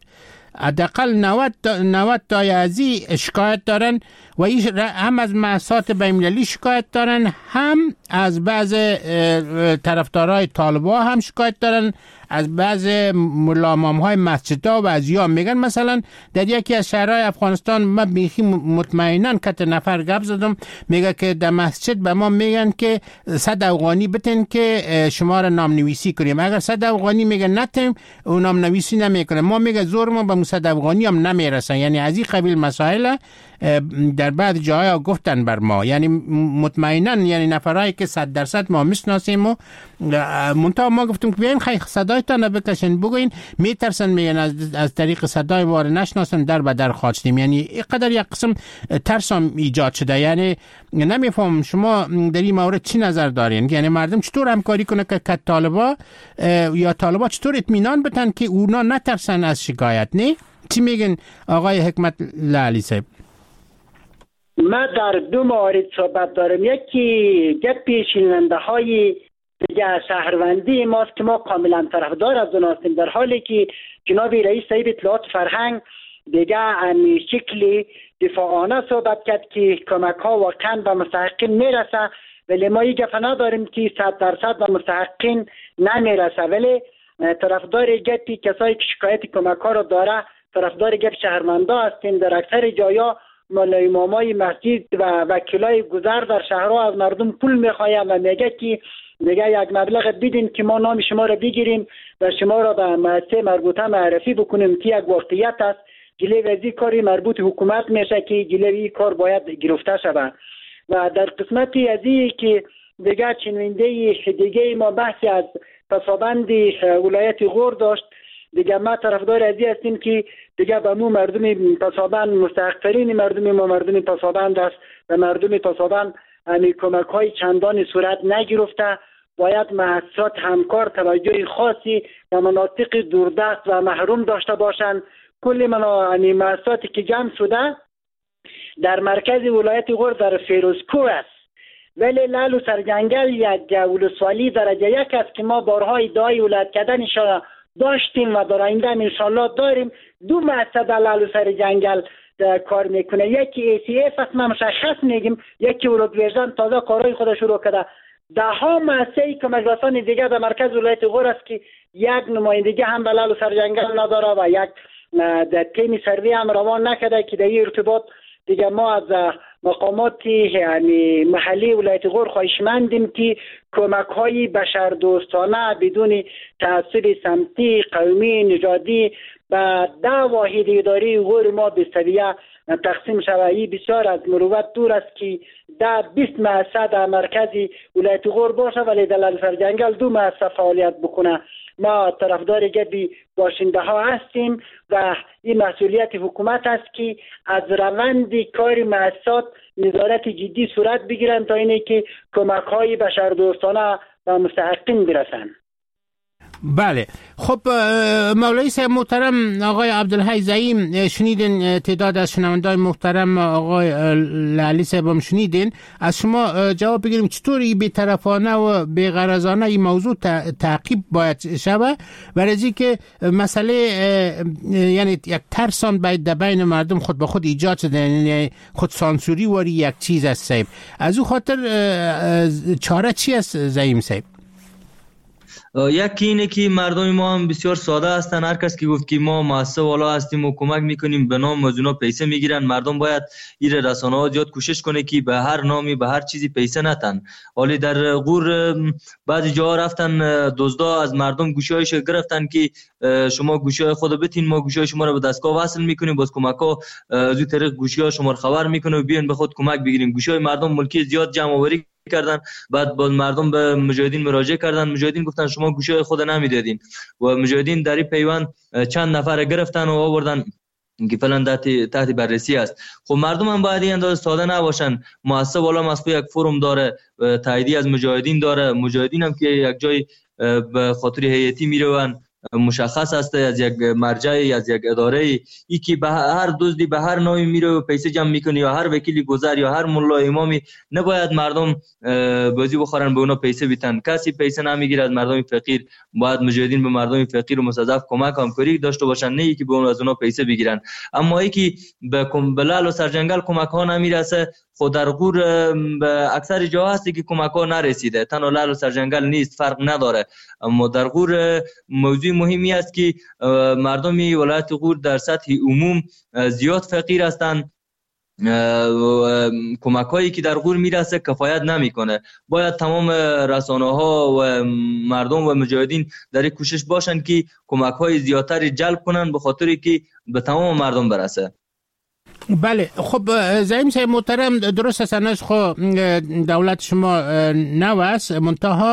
حداقل 90 تا ازی شکایت دارن و هم از مؤسسات بین‌المللی شکایت دارن، هم از بعض طرفدارای طالبان هم شکایت دارن، از بعض ملا امام‌های مسجدها و از یا میگن مثلا در یکی از شهرهای افغانستان من بیخی مطمئناً که نفر گپ زدم میگه که در مسجد به ما میگن که 100 افغانی بتن که شما را نامنویسی کنیم، اگر 100 افغانی میگن نتیم اون نامنویسی نمیکنه، ما میگه زور ما به 100 افغانی هم نمیرسن. یعنی از این قبیل مسائل در بعض جاها گفتن بر ما، یعنی مطمئناً یعنی نفرایی که 100% ما میشناسیم و منتها ما گفتیم که بیاین خیلی صدایتان بکشین بگوین، میترسن میگن از طریق صدای ما نشناسن در به در خواستیم. یعنی اینقدر یک قسم ترس هم ایجاد شده. یعنی نمیفهم شما در این مورد چی نظر دارین؟ یعنی مردم چطور همکاری کنه که طالبا یا طالبا چطور اطمینان بدن که اونا نترسن از شکایت؟ نه چی میگن آقای حکمت لالی صاحب؟ من در دو مورد صحبت دارم. یکی گپی شنونده های دیگه شهروندی ماست که ما کاملا طرفدار از اون هستیم، در حالی که جناب رئیس صاحب اطلاعات فرهنگ دیگه امی شکلی دفاعانه صحبت کرد که کمک ها واقعا به مستحقین میرسه، ولی ما یک گپ نداریم که 100% به مستحقین نمیرسه. ولی طرفدار گپی کسایی که شکایت کمک ها رو داره طرفدار گپ شهروندا هستیم. در اکثر جایا مولای امامای مسجد و وکیلای گذر در شهرها از مردم پول میخواین و میگه که دیگه یک مبلغ بدین که ما نام شما را بگیریم و شما را به مؤسسه مربوطه معرفی بکنیم که یک واقعیت است. جلوی وزیر کاری مربوط حکومت میشه که جلوی کار باید گرفته شود. و در قسمتی ازی که دیگه چنوینده دیگه ما بحثی از پسابند ولایت غور داشت، دیگه ما طرفدار ازی هستیم که دیگه به مو مردم پسابند مستحق‌ترین مردم ما مردم پسابند است و مردم پسابند همی کمک های چندان صورت نگرفته. باید مؤسسات همکار توجه خاصی و مناطق دوردست و محروم داشته باشند. کل مؤسساتی که جمع شده در مرکز ولایت غور در فیروزکوه است، ولی لعل و سرجنگل یک ولسوالی درجه یک است که ما بارها ادعای ولایت کردنش داشتیم و در آینده انشالله داریم. دو مؤسسه در لعل و سرجنگل کار میکنه، یکی ACF است ما مشخص میگیم، یکی ولودویژن تازه کارهای خود شروع کرده. ده ها مؤسسه‌ای که مجلسان دیگه در مرکز ولایت غور است که یک نمایندگی هم به لعل و سرجنگل نداره و یک در تیم سروی هم روان نکرده که در این ارتباط دیگه ما از مقامات یعنی محلی ولایت غور خواهشمندیم که کمک های بشردوستانه بدون تعصب سمتی قومی نژادی و 10 واحد اداری غور ما به سویه تقسیم شوی. بسیار از مروت دور است که 10-20 مؤسسه در مرکز ولایت غور باشه ولی در لعل و سرجنگل 2 مؤسسه فعالیت بکنه. ما طرفدار گپی باشنده ها هستیم و این مسئولیت حکومت است که از روند کار مؤسسات نظارت جدی صورت بگیرند تا اینه که کمک های بشردوستانه و مستحقین برسند. بله خب مولوی صاحب محترم آقای عبدالحی زعیم شنیدین، تعداد از شنوندگان محترم آقای لالی صاحب هم شنیدین. از شما جواب بگیریم چطوری بی‌طرفانه و بی‌غرضانه این موضوع تعقیب باید شود و رزی که مسئله یعنی یک ترسان باید بین مردم خود به خود ایجاد شده، یعنی خود سانسوری واری یک چیز است صاحب. از او خاطر چاره چی است زعیم صاحب؟ یکی اینه که مردم ما هم بسیار ساده هستن. هر کس که گفت که ما مؤسسه والا هستیم و کمک میکنیم به نام از اونا پیسه میگیرن. مردم باید این رسانه ها زیاد کوشش کنه که به هر نامی به هر چیزی پیسه نتن. حالی در غور بعضی جاها رفتن دزدا از مردم گوشی‌هایش گرفتن که شما گوشی‌های خود بتین، ما گوشی‌های شما رو به دستگاه وصل میکنیم، باز کمک‌ها از طریق گوشی‌ها شما رو خبر میکنه و بیان به خود کمک بگیرین. گوشی‌های مردم ملکی زیاد جمع آوری کردن، بعد با مردم به مجاهدین مراجعه کردن، مجاهدین گفتن شما گوشه خود نمیدادین و مجاهدین در این پیوند چند نفر گرفتن و آوردن که فلان تحت بررسی است. خب مردم هم باید این اندازه ساده نباشن. مؤسسه والا مسئول یک فروم داره، تاییدی از مجاهدین داره، مجاهدین هم که یک جای به خاطر هیئتی میرون مشخص است، از یک مرجع، از یک اداره ای که به هر دزدی به هر نوعی میره و پیسه جمع میکنه، یا هر وکیلی گذر یا هر ملا امامی، نباید مردم بازی بخورن به اونا پیسه بیتن. کسی پیسه نمیگیره از مردم فقیر. باید مجاهدین به مردم فقیر و مستضعف کمک همکاری داشته باشن، نه ای که به اون از اونا پیسه بگیرن. اما ای که به لعل و سرجنگل کمک ها نمیرسه، خود در غور به اکثر جا هستی که کمک ها نرسیده، تنها لعل و سرجنگل نیست، فرق نداره. اما در غور موضوع مهمی است که مردمی ولایت غور در سطح عموم زیاد فقیر هستند. کمک هایی که در غور میرسه کفایت نمیکنه. باید تمام رسانه ها و مردم و مجاهدین در این کوشش باشن که کمک های زیادتری جلب کنن، به خاطری که به تمام مردم برسه. بله، خب زعیم صاحب محترم، درست است انش خو دولت شما نوست، منتها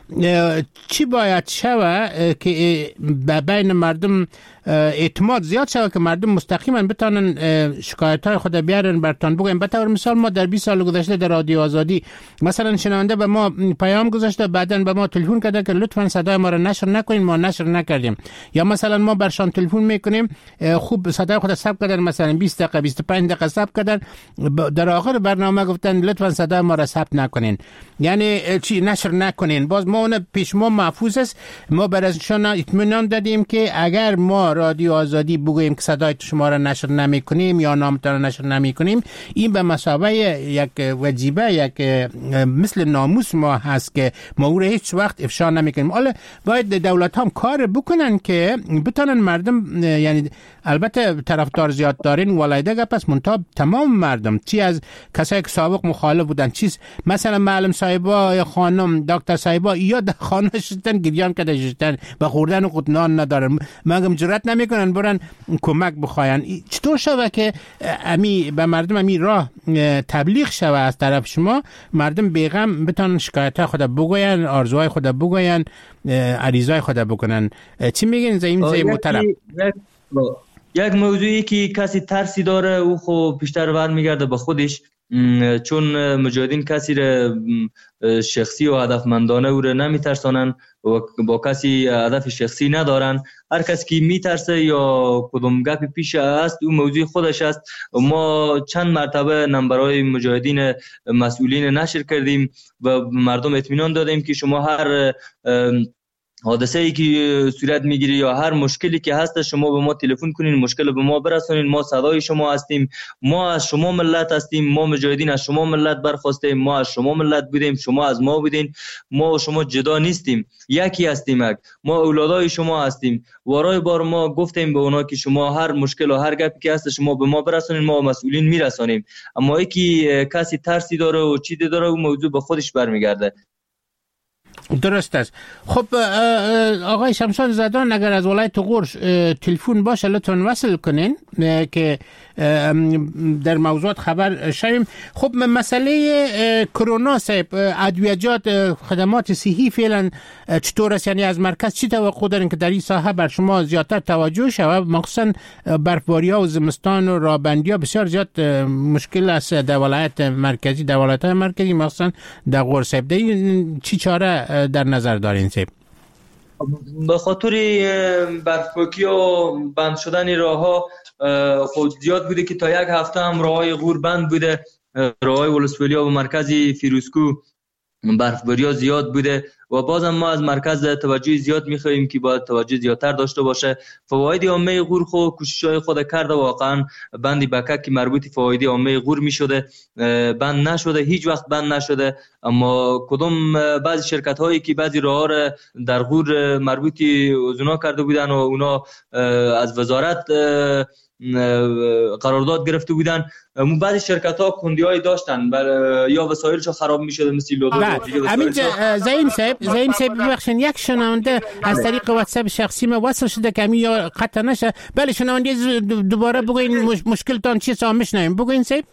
چی باید شوه که بین مردم اعتماد زیاد شوه که مردم مستقیما بتانن شکایت های خود بیارن برتان بگویم؟ به طور مثال ما در 20 سال گذشته در رادیو آزادی مثلا شنونده به ما پیام گذاشته، بعدن به ما تلفن کرده که لطفا صدای ما را نشر نکنین، ما نشر نکردیم. یا مثلا ما برشان تلفن میکنیم، خوب صدای خود ثبت کردن، مثلا 20 دقیقه 25 دقیقه ثبت کردن، در آخر برنامه گفتن لطفا صدای ما را ثبت نکنین، یعنی چی نشر نکنین. باز ما اون پیش ما محفوظ است. ما برایشان اطمینان دادیم که اگر ما رادیو آزادی بگوییم که صدای شما را نشر نمیکنیم یا نامتان را نشر نمیکنیم، این به مثابه یک وجیبه، یک مثل ناموس ما هست که ما او را هیچ وقت افشا نمیکنیم. حالا باید دولت هم کار بکنن که بتونن مردم، یعنی البته طرفدار زیاد دارین ولایده پس منتها تمام مردم، چی از کسایی که سابق مخالف بودن، چیز مثلا معلم صاحبا یا خانم دکتر صاحبا یا در خانه شدن گریان کده شدن و خوردن و قطنان ندارن، مگم جرات نمیکنن برن کمک بخواین. چطور شوه که امی به مردم امی راه تبلیغ شوه از طرف شما، مردم بیغم بتونن شکایت خود بگوین، آرزوهای خود بگوین، عریضای خود بکنن؟ چی میگین زعیم محترم؟ یک موضوعی که کسی ترسی داره او خب بیشتر برمیگرده به خودش، چون مجاهدین کسی را شخصی و هدفمندانه او را نمیترسانن و با کسی هدف شخصی ندارن. هر کسی که میترسه یا کدوم گپی پیش است او موضوع خودش است. ما چند مرتبه نمبرهای مجاهدین مسئولین نشر کردیم و مردم اطمینان دادیم که شما هر حادثه ای که صورت میگیری یا هر مشکلی که هست شما به ما تلفن کنین، مشکل به ما برسونین، ما صدای شما هستیم، ما از شما ملت هستیم، ما مجاهدین از شما ملت برخواستیم، ما از شما ملت بودیم، شما از ما بودین، ما و شما جدا نیستیم، یکی هستیم، ما اولادای شما هستیم. وارای بار ما گفتیم به اونا که شما هر مشکل و هر گپی که هست شما به ما برسونین، ما مسئولین میرسونیم. اما یکی کسی ترسی داره و چیزی داره و موضوع به خودش برمیگرده. درست است. خب آقای شمشاد زدان، اگر از ولایت غور تلفن باشه لطفاً وصل کنین که در موضوعات خبر شویم. خب مسئله کرونا صاحب، ادویجات، خدمات صحی فعلا چطور است؟ یعنی از مرکز چی توقع دارین که در این ساحه بر شما زیادتر توجه شود؟ مخصوصا برفباری‌ها و زمستان و رابندی‌ها بسیار زیاد مشکل است در ولایت مرکزی، در ولایت‌های مرکزی مخصوصا در غور صاحب. چی چاره در نظر دارین صاحب؟ به خاطر برفپاکی و بند شدن راه‌ها خود زیاد بوده که تا یک هفته هم راه‌های غور بند بوده. راه‌های ولسوالی‌ها و مرکزی فیروزکو برفباری‌ها زیاد بوده و بازم ما از مرکز توجه زیاد می‌خوایم که باید توجه زیادتر داشته باشه. فواید عامه غور خو کوشش‌های خود کرده، واقعا بند بکک که مربوط فواید عامه غور می‌شده بند نشده، هیچ وقت بند نشده. اما کدوم بعضی شرکت‌هایی که بعضی راه‌ها را در غور مربوط اونا کرده بودن و اونا از وزارت قرارداد گرفته بودن، بعضی شرکت‌ها کندی‌های داشتن یا وسایلشون خراب می‌شده مثل لودو. همین زعیم صاحب ببخشید، یک شنونده از طریق واتساپ شخصی ما وصل شده که همین یا قطع نشه. بله شنونده دوباره بگوین مشکلتان چیست میشنویم. بگوین صاحب.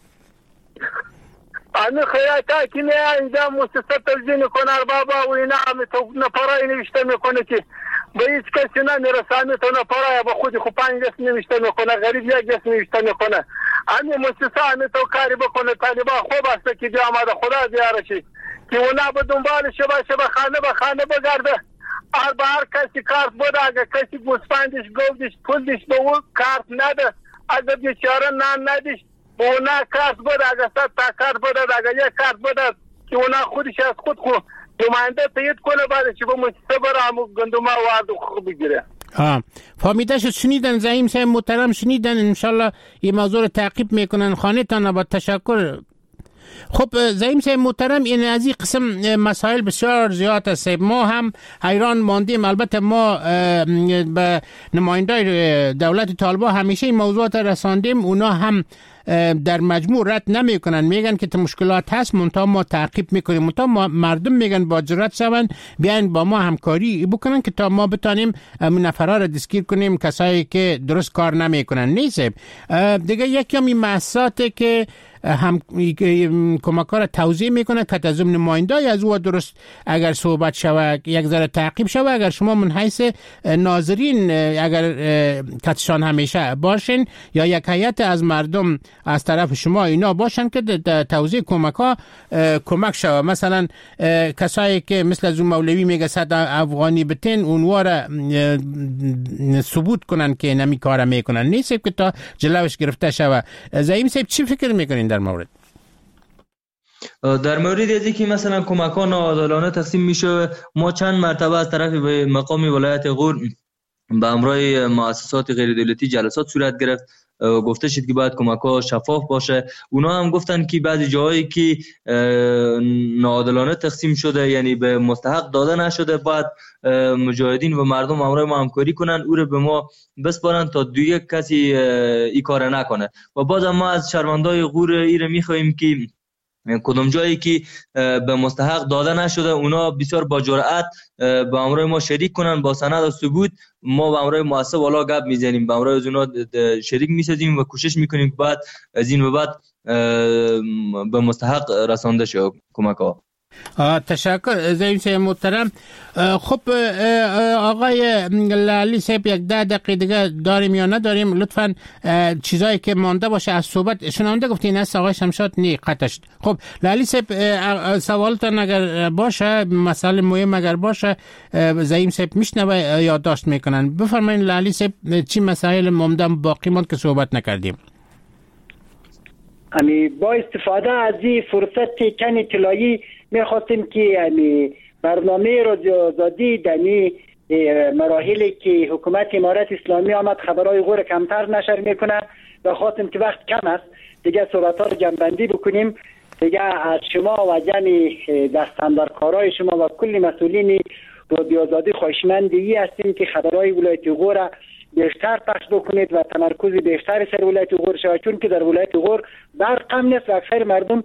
انا خیاطا که اینجا مؤسسه تلویزیون کنار بابا و اینا تو نپرای نوشته میکنه که به هیچ کسی نمیرسانه، تو نپرای با خودی خو 5 دست نوشته میکنه، غریب یک دست نوشته میکنه. همین مؤسسه همین تو کاری بکنه. طالبا خوب است که جا آمده خدا زیارشی که اونا به دنبال شبه خانه بگرده هر کسی کارت بوده، اگر کسی گوسفندش گودش پولش به اون کارت نده، اگر بیچاره نان ندیش به اونا کارت بوده، اگر 100 تا کارت بوده، اگر یک کارت بوده که اونا خودش از خود نماینده تایید کنه، بعد چه به مجلس بره همون گندم وارد خوب بگیره. فهمیده شد. شنیدن زعیم صاحب محترم، شنیدن. انشالله این موضوع رو تعقیب میکنن. خانه تان با تشکر. خب زعیم صاحب محترم، این از این قسم مسائل بسیار زیاد است. ما هم حیران ماندیم. البته ما به نمایندای دولت طالبان همیشه این موضوعات رساندیم، اونا هم در مجموع رد نمی کنن، میگن که مشکلات هست، منتها ما تعقیب میکنیم. منتها مردم میگن با جرأت شون بیاین با ما همکاری بکنن که تا ما بتانیم نفرها را دستگیر کنیم، کسایی که درست کار نمیکنن. نیست دیگه یکی هم این مؤسساتی که هم کمک‌ها را توضیح میکنه که از نمایندای از او درست اگر صحبت شود یک ذره تعقیب شود. اگر شما من حیث ناظرین اگر کتشان همیشه باشین یا یک هیئت از مردم از طرف شما اینا باشن که توضیح کمک‌ها کمک شود. مثلا کسایی که مثل از مولوی میگه 100 افغانی بتین اونها را ثبوت کنن که نمی کار میکنن، نیست که تا جلوش گرفته شود. زعیم صاحب چی فکر میکنین در مورد؟ در مورد ازی که مثلا کمک‌ها ناعادلانه تقسیم میشه، ما چند مرتبه از طرف به مقام ولایت غور به همراه مؤسسات غیر دولتی جلسات صورت گرفت. گفته شد که باید کمک‌ها شفاف باشه. اونا هم گفتن که بعضی جاهایی که ناعادلانه تقسیم شده، یعنی به مستحق داده نشده، باید مجاهدین و مردم همراه ما همکاری کنن، او رو به ما بسپارن تا دیگه کسی این کار نکنه. و باز ما از شهروندای غور ایره میخوایم که کدام جایی که به مستحق داده نشده اونا بسیار با جرأت با همراه ما شریک کنن، با سند و ثبوت. ما با همراه مؤسسه والا گپ میزنیم، با همراه اونا شریک میسازیم و کوشش میکنیم که بعد از این به بعد به مستحق رسانده شه کمک‌ها. تشکر زعیم صاحب محترم. خب آقای لالی صاحب، یک 10 دقیقه دیگه داریم یا نداریم؟ لطفاً چیزایی که مانده باشه از صحبت شنونده گفتین است آقای شمشاد نی قطعش. خب لالی صاحب سوالتان اگر باشه، مسئله مهم اگر باشه، زعیم صاحب میشنوه یادداشت میکنن. بفرمایید لالی صاحب، چی مسائل مانده باقی ماند که صحبت نکردیم؟ با استفاده از این فرصت کن اطلاعی میخواستیم که برنامه رادیو آزادی دنی مراحلی که حکومت امارت اسلامی آمد خبرهای غور کمتر نشر میکنه و خواستیم که وقت کم است دیگه صحبت ها رو جنبندی بکنیم. دیگه از شما و جمعی دستاندرکارای شما و کل مسئولین رادیو آزادی خواهشمندی هستیم که خبرهای ولایت غور بیشتر پخش بکنید و تمرکز بیشتر سر ولایت غور شود، چون که در ولایت غور برق هم نیست و اکثر مردم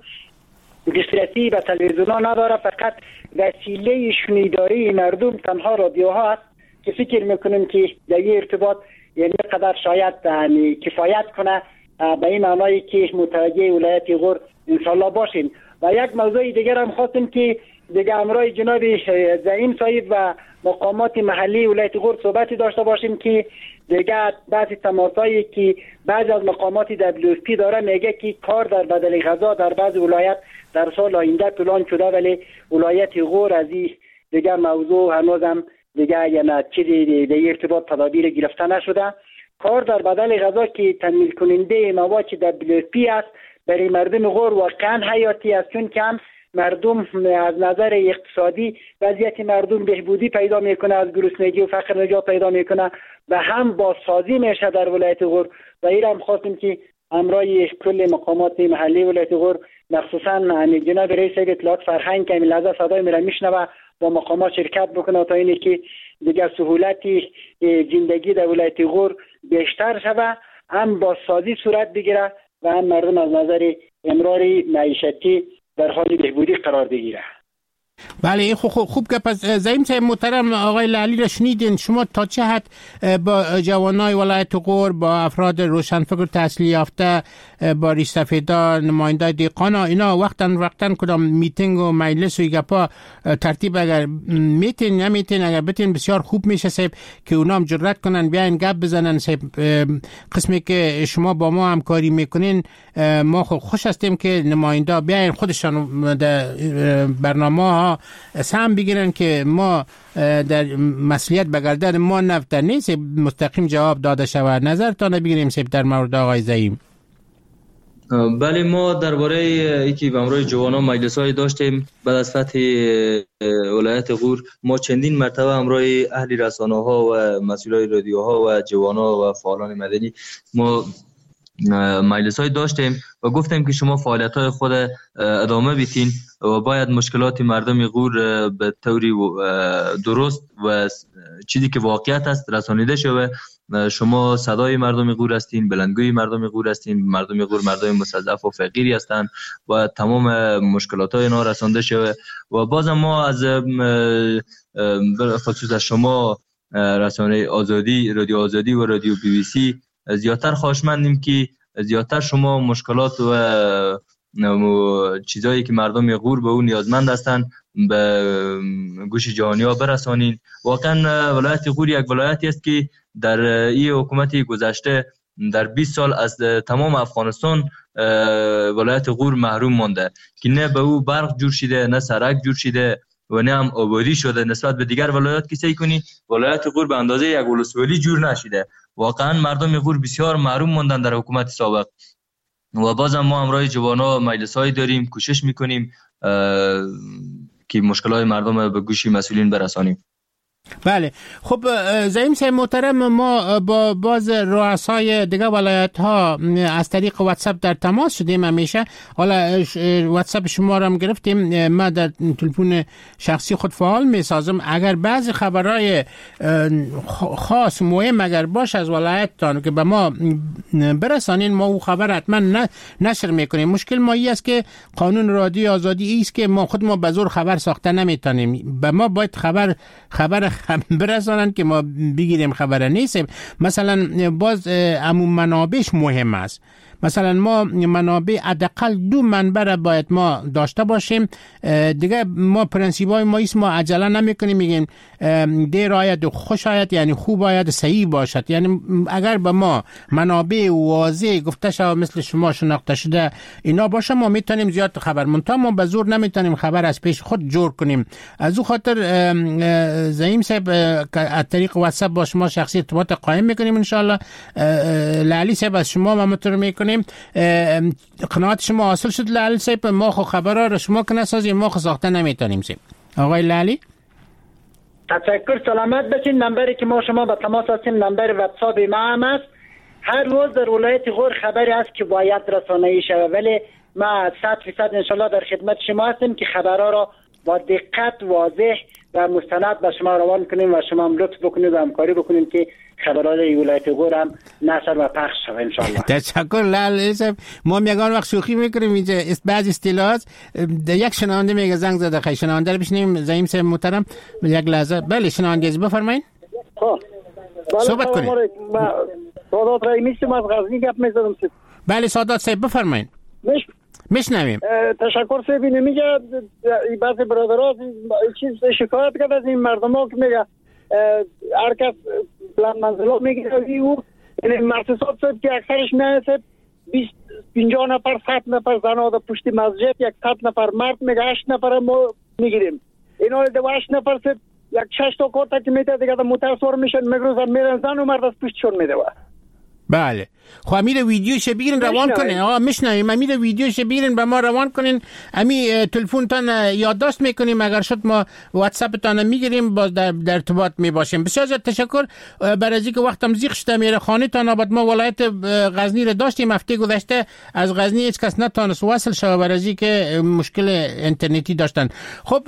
دسترسی به تلویزیون ها نداره، فقط وسیله شنیداری مردم تنها رادیوها است که فکر میکنیم که در این ارتباط یعنی قدر شاید کفایت کنه به این معنایی که متوجه ولایت غور انشالله باشین. و یک موضوع دیگر هم خواستیم که دیگه امرای جناب زعیم صاحب و مقامات محلی ولایت غور صحبتی داشته باشیم که دیگه بعضی تماسایی که بعضی از مقامات WFP داره میگه که کار در بدل غذا در بعض ولایت در سال آینده پلان شده، ولی ولایت غور از این دیگه موضوع هنوزم دیگه یعنی چیزی در ارتباط تدابیر گرفته نشده. کار در بدل غذا که تامین کننده مواد WFP است برای مردم غور واقعا حیاتی است، چون که هم مردم از نظر اقتصادی وضعیت مردم بهبودی پیدا میکنه، از گرسنگی و فقر نجات پیدا میکنه و هم بازسازی میشه در ولایت غور. و این هم خواستیم که امرای کل مقامات محلی ولایت غور مخصوصا جناب رئیس اطلاعات فرهنگ که لحظه صدای میره میشنوه با مقامات شرکت بکنه تا اینی که دیگر سهولتی زندگی در ولایت غور بیشتر شوه، هم بازسازی صورت بگیره و هم مردم از نظر امرار معیشتی در حال بهبودی قرار بگیره. بله خوب که پس زعیم صاحب محترم آقای لالی را شنیدین. شما تا چه حد با جوانای ولایت غور، با افراد روشنفکر تحصیل یافته، با ریش سفیدا، نمایندای دیقانا اینا وقتاً کدام میتینگ و مجلس و گپا ترتیب اگر میتین یا میتین اگر بتین بسیار خوب میشه صاحب که اونا هم جرأت کنن بیاین گپ بزنن صاحب. قسمی که شما با ما همکاری میکنین ما خوش هستیم که نماینده بیاین خودشان برنامه ها سهم بگیرن که ما در مسئولیت به گردن ما نفت نیست، مستقیم جواب داده شود. نظرتان بگیریم سیب در مورد آقای زعیم. بله، ما درباره اینکه به امروز جوانان مجلس‌های داشتیم بعد از فتح ولایت غور. ما چندین مرتبه امروز اهل رسانه‌ها و مسئولای رادیوها و جوانان و فعالان مدنی ما مجلس‌های داشتیم و گفتیم که شما فعالیت‌های خود ادامه بدین و باید مشکلات مردم غور به طوری درست و چیزی که واقعیت است رسانیده شود. شما صدای مردم غور هستین، بلندگوی مردم غور هستین. مردم غور مردم مستضعف و فقیری هستند و تمام مشکلات های اینا رسانده شود. و بازم ما از خصوص شما رسانه آزادی، رادیو آزادی و رادیو BBC زیادتر خواهشمندیم که زیادتر شما مشکلات و چیزایی که مردم غور به اون نیازمند هستند به گوش جهانی ها برسانین. واقعا ولایت غور یک ولایتی است که در این حکومت گذشته در 20 سال از تمام افغانستان ولایت غور محروم مانده که نه به او برق جور شده، نه سرک جور شده و نه هم آبادی شده. نسبت به دیگر ولایات که سعی کنی ولایت غور به اندازه یک ولسوالی جور نشده. واقعا مردم غور بسیار محروم ماندن در حکومت سابق و بازم ما امروز جوانا مجلس‌های داریم، کوشش میکنیم که مشکلات مردم به گوش مسئولین برسانیم. بله، خب زعیم صاحب محترم، ما با باز رؤسای دیگه ولایت ها از طریق واتساپ در تماس شدیم همیشه. حالا واتساپ شما را هم گرفتیم، ما در تلفن شخصی خود فعال می سازم. اگر بعضی خبرهای خاص مهم اگر باش از ولایت تان که به ما برسانین، ما او خبر حتما نشر میکنیم. مشکل ما ای است که قانون رادیو آزادی است که ما خود به زور خبر ساخته نمیتونیم. به ما باید خبر برسانن که ما بگیریم خبر نیست. مثلا باز عموم منابعش مهم است. مثلا ما منابع حداقل 2 منبع باید ما داشته باشیم. دیگه ما پرنسیپای ما است، ما عجله نمیکنیم میگیم دیر آید و خوش آید، یعنی خوب آید صحیح باشد. یعنی اگر به ما منابع واضح گفته شود مثل شما شناخته شده اینا باشه، ما میتونیم زیاد خبر منتها ما به زور نمیتونیم خبر از پیش خود جور کنیم. از او خاطر زعیم صاحب از طریق واتساپ با شما شخصی ارتباط قائم میکنیم ان شاء الله. لالی صاحب از شما ما مطلب میکنیم قناعت شما حاصل شد. لالی صاحب ما خو خبرها رو شما که نسازیم، ما خو ساخته نمیتونیم. آقای لالی تشکر، سلامت باشین. نمبری که ما شما با تماس هستیم نمبر واتساپ ما هم است. هر روز در ولایت غور خبری است که باید رسانه‌ای شود، ولی ما 100% انشالله در خدمت شما هستیم که خبرها را با دقت واضح و مستند به شما روان کنیم و شما هم لطف بکنید و همکاری بکنید که خبرهای ولایت غور هم نشر و پخش شود ان شاء الله. تشکر لالی صاحب. ما میگن وقت شوخی میکنیم اینجا بعضی اصطلاحات. یک شنونده میگه زنگ زده، خیلی شنونده رو بشنیم. زعیم صاحب محترم یک لحظه. بله شنونده بفرمایید. صحبت کنید. سادات رئیسی از غزنی گپ میزدم. بله سادات صاحب بفرمایید. میشنویم. تشکر صاحب. میگه بعضی برادرها چیز شکایت کرد از این مردم که میگه هر کس پلان منزل میگیره او یعنی مؤسسات صاحب که اکثرش میایسه 50 نفر 100 نفر زن در پشت مسجد، 100 نفر مرد میگه 8 نفر ما میگیریم. اینا 8 نفر صاحب یک 6 تا کارت که میده دیگه متأثر میشن میگروزن میرن زن و مرد از پشتشون میده. بله خب امیر ویدیوش بگیرین روان کنین. آقا میشنویم. امیر ویدیوش بگیرین به ما روان کنین. امی تلفنتان یادداشت میکنیم، اگر شد ما واتساپ تان میگیریم، باز در ارتباط میباشیم. بسیار زیاد تشکر. برای اینکه وقتم زیغ شده میره خانه تان. بعد ما ولایت غزنی رو داشتیم هفته گذشته، از غزنی هیچ کس نتونست وصل شه برای اینکه مشکل اینترنتی داشتن. خب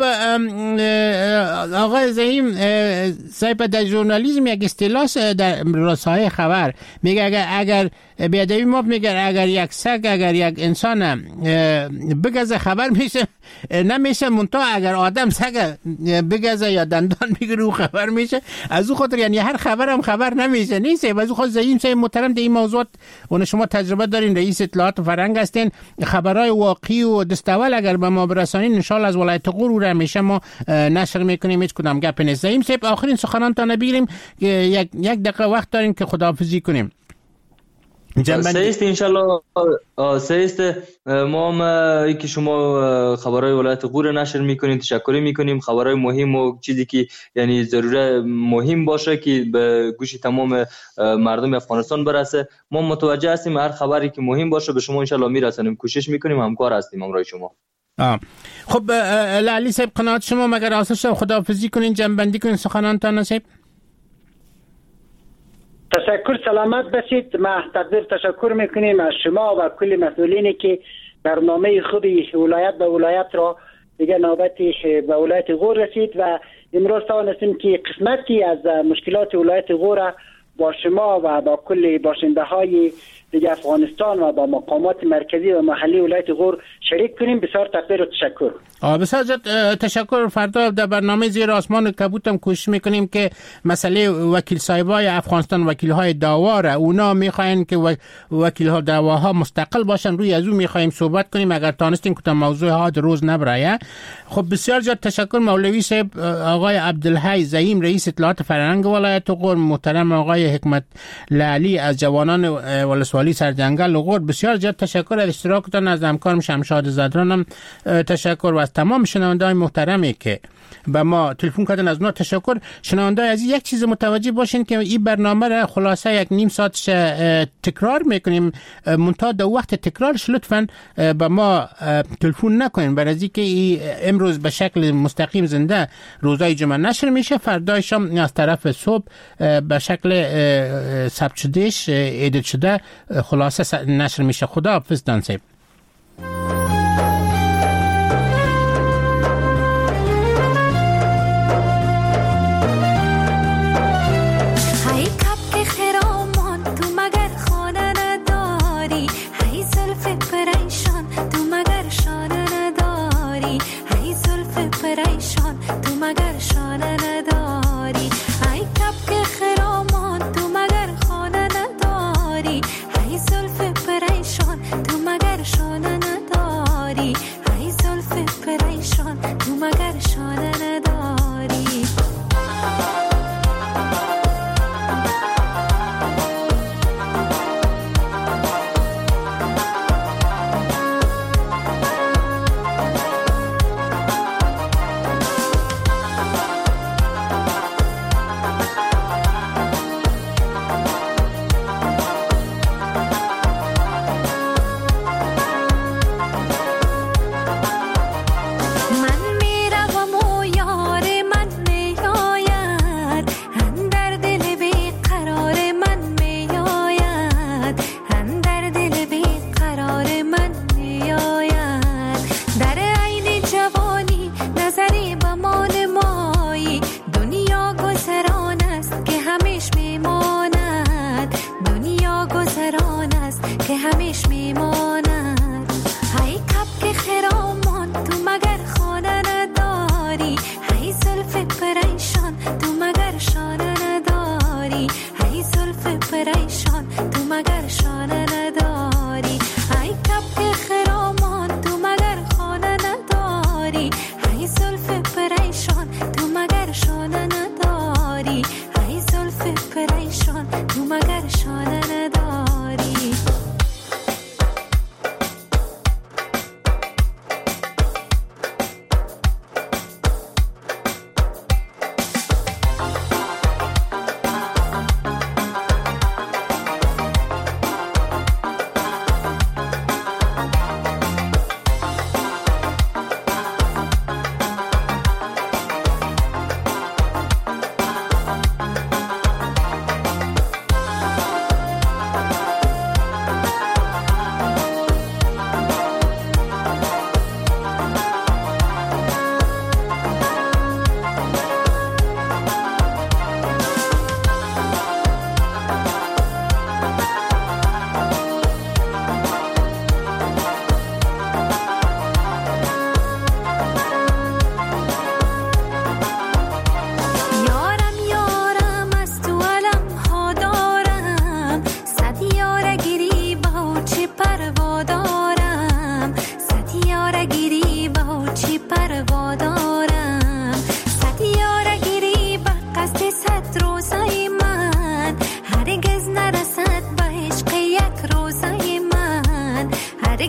آقا زعیم صاحب در ژورنالیسم یک اصطلاح در رسانه خبر میگه اگر بیادبی ما میگه اگر یک سگ اگر یک انسان بگزه خبر میشه نمیشه، منتها اگر آدم سگ بگزه یا دندان بگیره خبر میشه. از او خاطر یعنی هر خبر هم خبر نمیشه نیست. از او خاطر زعیم صاحب محترم در این موضوعات اون شما تجربه دارین، رئیس اطلاعات فرهنگ هستین، خبرهای واقعی و دستاول اگر به ما برسانین ان شاء الله از ولایت غور رو همیشه ما نشر میکنیم، هیچ کدام گپ نیست. زعیم صاحب آخرین سخنان تا نبیریم که یک دقیقه وقت داریم که خداحافظی کنیم. سیست انشالله سیست ما هم که شما خبرهای ولایت غور نشر میکنیم تشکری میکنیم. خبرهای مهم و چیزی که یعنی ضروره مهم باشه که به گوش تمام مردم افغانستان برسه ما متوجه هستیم. هر خبری که مهم باشه به شما انشالله میرسونیم. کوشش میکنیم، همکار هستیم همراه شما. خب لالی صاحب قناعت شما مگر آسش خداحافظی کنین، جنبندی کنین سخنانتان صاحب؟ تشکر، سلامت باشید. ما تشکر میکنیم از شما و کل مسئولینی که برنامه خوبی ولایت به ولایت را دیگه نوبتی به ولایت غور رسید و امروز توانستیم که قسمتی از مشکلات ولایت غور با شما و با کل باشنده های دیگه افغانستان و با مقامات مرکزی و محلی ولایت غور شریک کنیم. بسیار تقدیر و تشکر. بسیار تشکر. فردا در برنامه زیر آسمان کبوت هم کوشش میکنیم که مسئله وکیل صاحبای افغانستان، وکیل های داواره، اونا میخواین که وکیل ها دعواها مستقل باشن، روی از اون میخوایم صحبت کنیم اگر تانستیم که موضوع ها روز نبرایه. خب بسیار زیاد تشکر مولوی صاحب. آقای عبدالحی زعیم رئیس اطلاعات فرهنگ ولایت غور، محترم آقای حکمت لالی از جوانان ولسوالی سرجنگل غور، بسیار زیاد تشکر از اشتراکتان. از همکارم شمشاد زدرانم تشکر و از تمام شنونده‌های محترمی که به ما تلفن کردن از اونا تشکر. شنونده‌های عزیز یک چیز متوجه باشین که این برنامه را خلاصه یک نیم ساعتش تکرار میکنیم، منتها در وقت تکرارش لطفاً به ما تلفن نکنین، برای اینکه امروز به شکل مستقیم زنده روزهای جمعه نشر میشه، فردای شام از طرف صبح به شکل ثبت شدهش ادیت شده خلاصه نشر میشه. خدا حافظ دان صاحب. تو مگر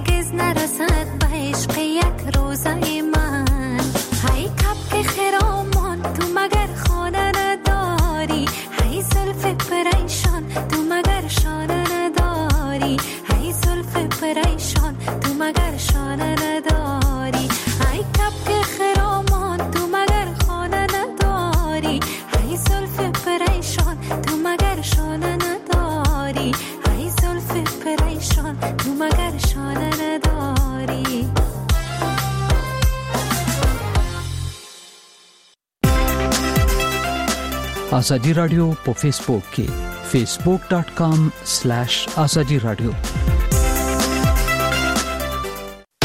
هرگز نرسد به عشق یک روزه من. هی کبک خرامان تو مگر خانه نداری، هی زلف پریشان تو مگر شانه نداری، هی زلف پریشان تو مگر شانه نداری، هی کبک خرامان تو مگر خانه نداری، هی زلف پریشان تو مگر شانه نداری، هی زلف پریشان تو مگر شانه نداری. आजादी रेडियो पे फेसबुक के facebook.com/azadi radio